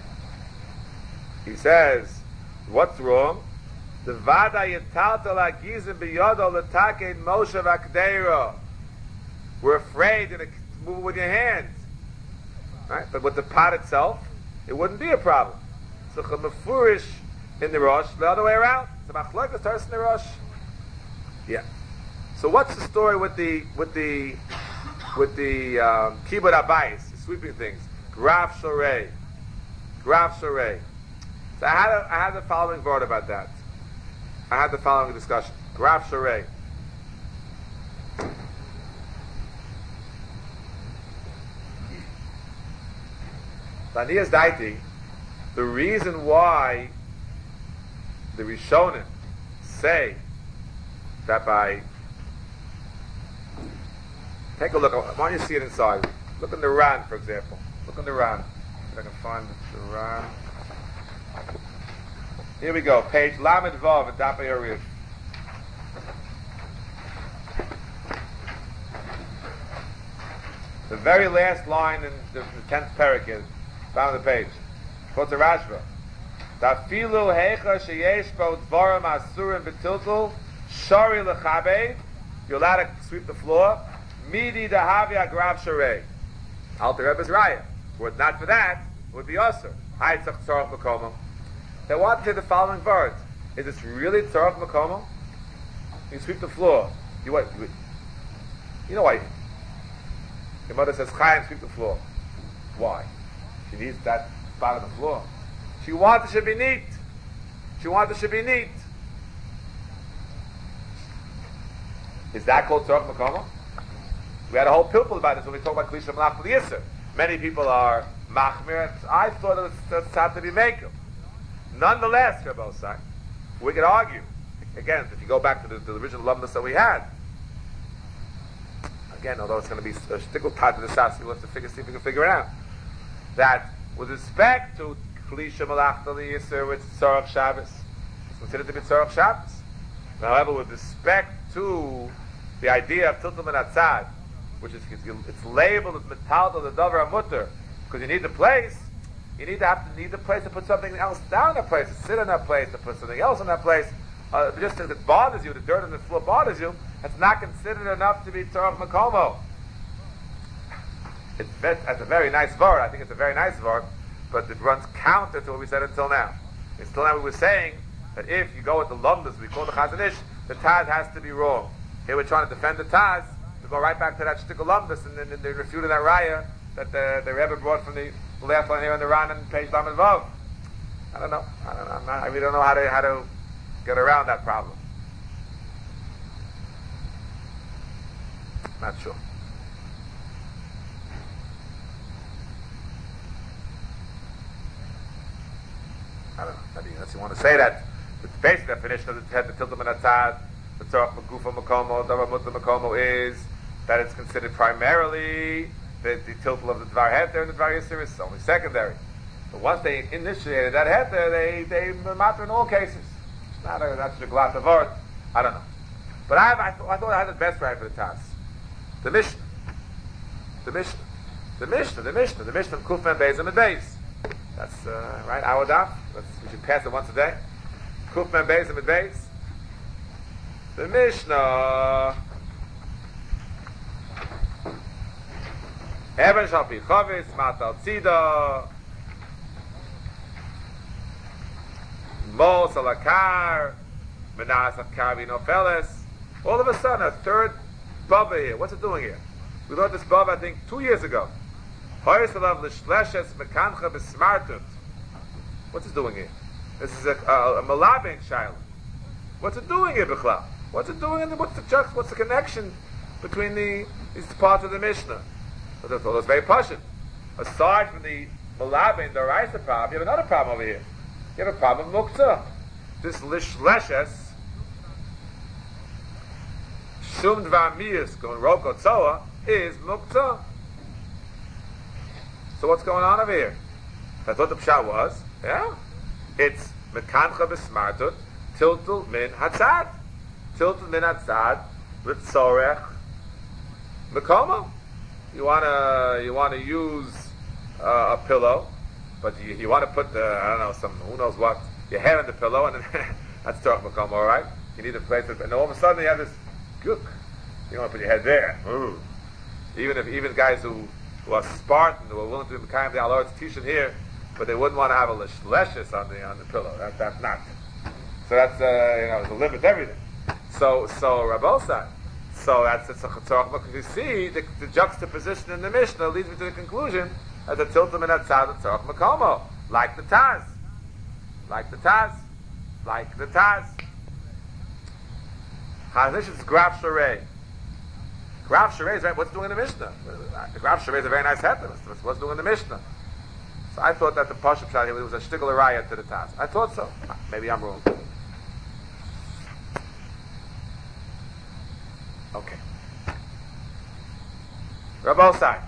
He says, what's wrong? The Vada Yitalta Lagizim Biyodo L'Takein Moshe Vakdeiro. We're afraid to move it with your hands. Right? But with the pot itself, it wouldn't be a problem. So Chamafurish in the Rosh, the other way around. So Machlokas starts in the Rosh. Yeah. So what's the story with the with the with the um, Kibbut Abayis, the sweeping things? Graf Shorei. Graf Shorei. So I had a, I had the following word about that. I had the following discussion. Graf Shorei. Lanias Daiti, the reason why the Rishonim say that by take a look, why don't you see it inside? Look in the Ran, for example. Look in the Ran. If I can find the Ran. Here we go, page Lamed Vav at Daf Yorev. The very last line in the, the tenth parak is found on the page. Quotes a Rashba. Dafilu heicha sheyesh bo dvarim asurim v'tiltul shari lechabe. You're allowed to sweep the floor. Midi dahavi agrav sharei. Alter Rebbe's raya. Were it not for that, it would be usher. Aitzach tzarach makomo. They want to say the following words. Is this really tzarach makomo? You sweep the floor. You what? You, you know why? Your mother says, Chaim, sweep the floor. Why? She needs that spot on the floor. She wants it should be neat. She wants it should be neat. Is that called tzarach makomo? We had a whole pilpul about this when we talk about Klisha Malach L'Yisr. Many people are machmir. I thought it was that's had to be makel. Nonetheless, Rabbi Osai, we could argue. Again, if you go back to the, to the original lumdus that we had, again, although it's going to be a shtickle tied to the Shas, we'll have to figure, see if we can figure it out. That with respect to Klisha Malach L'Yisr, it's Tzarach Shabbos. It's considered to be Tzarach Shabbos. However, with respect to the idea of Tiltum and Atzad, which is it's labeled as metal to the davar mutter, because you need the place. You need to have to need the place to put something else down in that place, to sit in that place, to put something else in that place. Uh, just if it bothers you, the dirt on the floor bothers you, that's not considered enough to be tzarach makomo. It's, it's a very nice word. I think it's a very nice word, but it runs counter to what we said until now. Until now we were saying that if you go with the lumdas, we call the Chazon Ish, the Taz has to be wrong. Here we're trying to defend the Taz. Go right back to that shtickle lumdus, and then they refuted that raya that the, the Rebbe brought from the, the last line here on the Ran and page Lamed Vav. I don't know. I don't know. I'm not, I really don't know how to how to get around that problem. Not sure. I don't know. Maybe unless you want to say that the basic definition of the the tiltum and atzad, the tzarach magufa makomo, davar mutter makomo is that it's considered primarily the, the tiltul of the Dvar Heter and the Dvar Yisr is only secondary. But once they initiated that Heter, they they matter in all cases. It's not a that's a glat of art. I don't know. But I, have, I, th- I thought I had the best right for the Taz. The Mishnah. The Mishnah. The Mishnah. The Mishnah. The Mishnah of Kufman Beis and Beis. That's uh, right. Our daf. Let's, we should pass it once a day. Kufman Beis and Beis. The Mishnah. Even shall be chavis, matal tzida, mos alakar, menas akar v'nofeles. All of a sudden, a third baba here. What's it doing here? We learned this baba, I think, two years ago. What's it doing here? This is a, a, a malabing child. What's it doing here, Bechla? What's it doing? In the, what's the what's the connection between the these parts of the Mishnah? But that's all. It's very pashut. Aside from the malabing, the raisa problem, you have another problem over here. You have a problem of muktzah. This lish leshes, shum dvar miyus going roko tzoa is muktzah. So what's going on over here? I thought the pshat was, yeah, it's mekancha b'smartut tiltul min hatzad, tiltul min hatzad l'tzorech mekomo. You wanna you wanna use uh, a pillow, but you, you want to put the I don't know some who knows what your hair in the pillow, and then that's tzorech mekomo, all right? You need a place, to, and all of a sudden you have this gook. You want to put your head there. Ooh. Even if even guys who who are Spartan, who are willing to be kind of the Lord's teaching here, but they wouldn't want to have a leshes on the on the pillow. That, that's not. So that's uh, you know, the limit to everything. So so Rabosai. So that's it's a tzorach. Because you see the, the juxtaposition in the Mishnah leads me to the conclusion that the tiltum and atzad tzorach makomo, like the Taz, like the Taz, like the Taz. Chazanish is graf sharei. Graf Sharei is right. What's doing in the Mishnah? The Graf Sharei is a very nice heter. What's doing in the Mishnah? So I thought that the Pashup Shad here was a shtickle raya to the Taz. I thought so. Maybe I'm wrong. Okay. Rabbi Osai.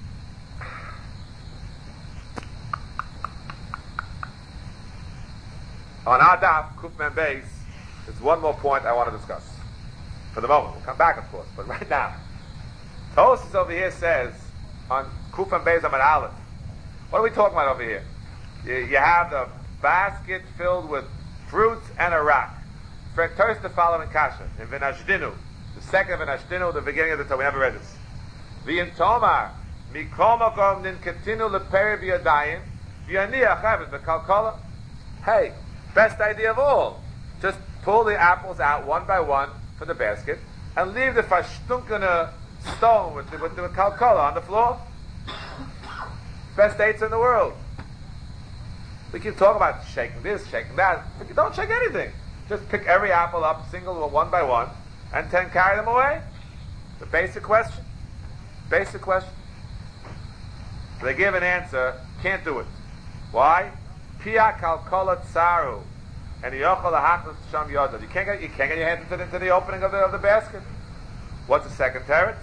On our daf, Kufman Beis, there's one more point I want to discuss. For the moment. We'll come back, of course. But right now. Tosas over here says on Kufan Beis Amar Aleph. What are we talking about over here? You, you have the basket filled with fruits and a rock. First the following kasha in Vinashdinu, the second Vinashdinu, the beginning of the Torah. We never read this. V'yin Tomar Mikomakom nin Ketinu leperi b'yadayim V'yaniach havet v'kalkala. Hey, best idea of all. Just pull the apples out one by one from the basket and leave the fashtunkana stone with the, with the kalkala on the floor. Best dates in the world. We keep talking about shaking this, shaking that. But don't shake anything. Just pick every apple up, single one by one, and then carry them away. The basic question. Basic question. So they give an answer. Can't do it. Why? Pia kalkala tsaru. And yochal lahachnas sham yodad. You can't get you can't get your hands into the, into the opening of the of the basket. What's the second teretz?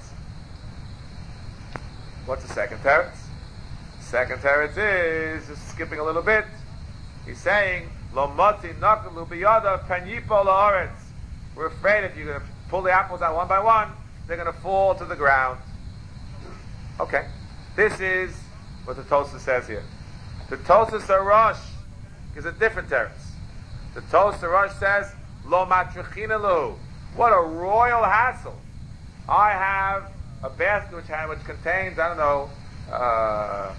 What's the second teretz? Second teretz is just skipping a little bit. He's saying lo motzi nakalu biyada penyipo laaretz. We're afraid if you're going to pull the apples out one by one, they're going to fall to the ground. Okay, this is what the Tosafos says here. The Tosafos Arosh is a different teretz. The Tosafos Arosh says, Lo matrichinalu. What a royal hassle. I have a basket which, has, which contains, I don't know, uh,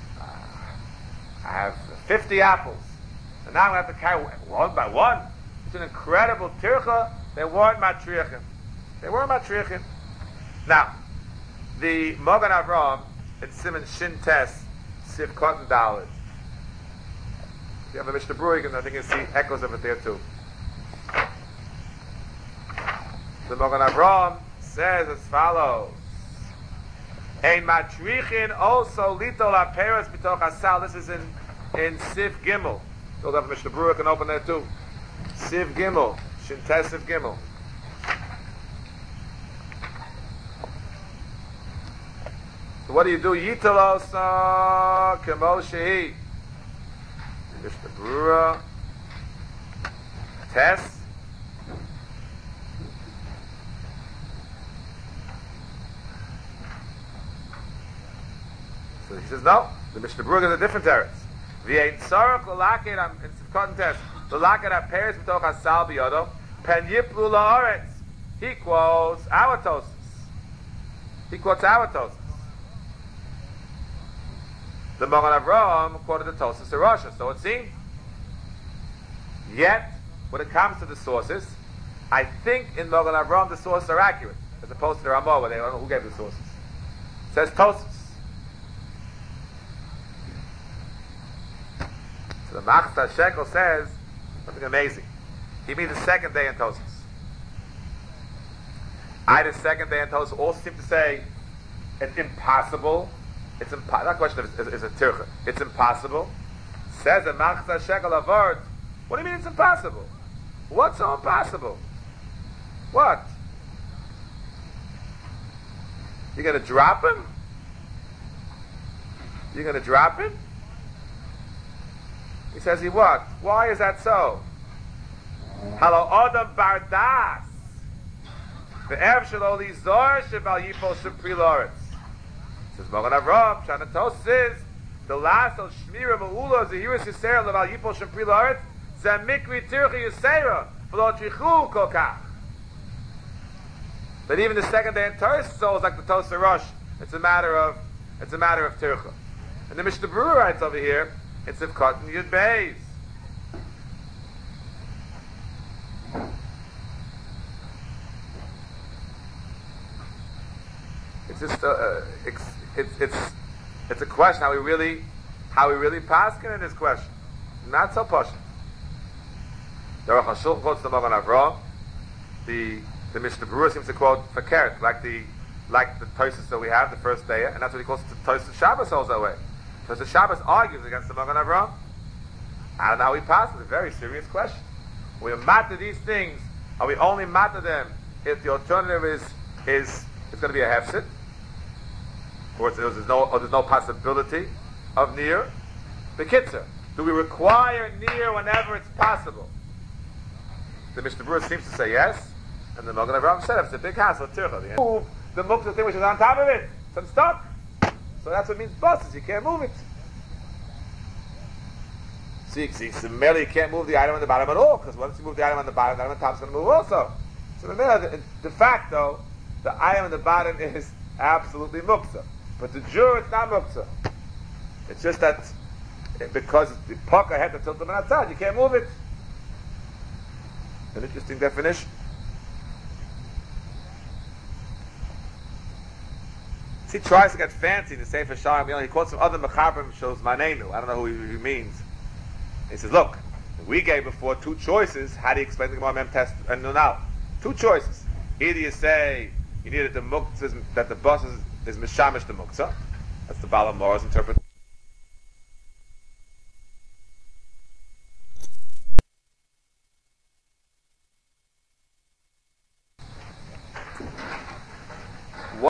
I have fifty apples. And now I'm going to have to carry one by one. It's an incredible tircha. They weren't matrichim. They weren't matrichim. Now, the Mogan Avram, it's Simon Shin Tes, Siv Cotton Dollars. If you have a Mishnah Berurah, you can, I think you can see echoes of it there too. The Mogan Avram says as follows: Ein matrichin also litol aperos b'toch asal. This is in in Siv Gimel. So that Mishnah Berurah can open that too. Siv Gimel, Shin Tes Siv Gimel. So what do you do? Yitalosa kemo shehi. Mishnah Berurah. Test. So he says no. The Mishnah Berurah is a different teretz. V'yein sarach l'laket am in cotton test. L'laket aperes b'toch asal biyodo pen yiplu la'aretz. He quotes our Tosafos. He quotes our Tosafos. The Mogan Avraham quoted the Tosafos Arosh. So it seems. Yet, when it comes to the sources, I think in Mogan Avraham the sources are accurate, as opposed to the Ramah, where they don't know who gave the sources. It says Tosafos. So the Machzah Shekel says something amazing. He means the second day in Tosafos. I, the second day in Tosafos, also seem to say it's impossible. It's impo- not a question of is, is a tircha. It's impossible. Says the Machzah Shekel Avard. What do you mean it's impossible? What's so impossible? What? You're going to drop him? You're going to drop him? He says he what? Why is that so? Halo Adam Bardas. The Ev Shelo Lizor Sheval Yipol Shepri Loretz. Says Mogan Avraham, Shanatos says, the last of Shmira Ma'ula Zehiris Yisera Leval Yipol Shepri Loretz, Zemikri Tirchi Yisera, V'lo Trichu Kokach. But even the second day in Torah souls like the Tosafos Arosh, it's a matter of it's a matter of Tircha. And the Mishnah Berurah writes over here, it's of Cotton Yud Beis. It's just uh, uh, it's, it's it's it's a question how we really how we really paskin in this question. Not so posh. The Aruch HaShulchan quotes the Mogan Avraham. The the Mishnah Berurah seems to quote Fakert, like the like the Tosafos that we have the first day, and that's what he calls the Tosafos Shabbos holds that way. Tosafos Shabbos argues against the Mogan Avraham. I don't know how we pass. It's a very serious question. We matter these things. Are we only matter them if the alternative is is it's going to be a hefset, or there's no or there's no possibility of near? Bekitzer, do we require near whenever it's possible? The Mishnah Berurah seems to say yes, and the Mogan Avraham said if it's a big hassle, tircha. Move the muktzah thing which is on top of it, so it's stuck. So that's what it means buses. You can't move it. See, see, so merely you can't move the item on the bottom at all, because once you move the item on the bottom, the item on the top is going to move also. So the, the, the fact, though, the item on the bottom is absolutely muktzah. But the jur, it's not muktzah. It's just that because the poker had to tilt them outside, you can't move it. An interesting definition. He tries to get fancy in the Sefer Shalom. You know, he quotes some other Mechabrim, shows Manenu. I don't know who he, he means. He says, look, we gave before two choices. How do you explain the Gemara Mem Test and now? Two choices. Either you say you needed the muktzah, that the boss is, is mishamish the muktzah. That's the Baal HaMorah's interpretation.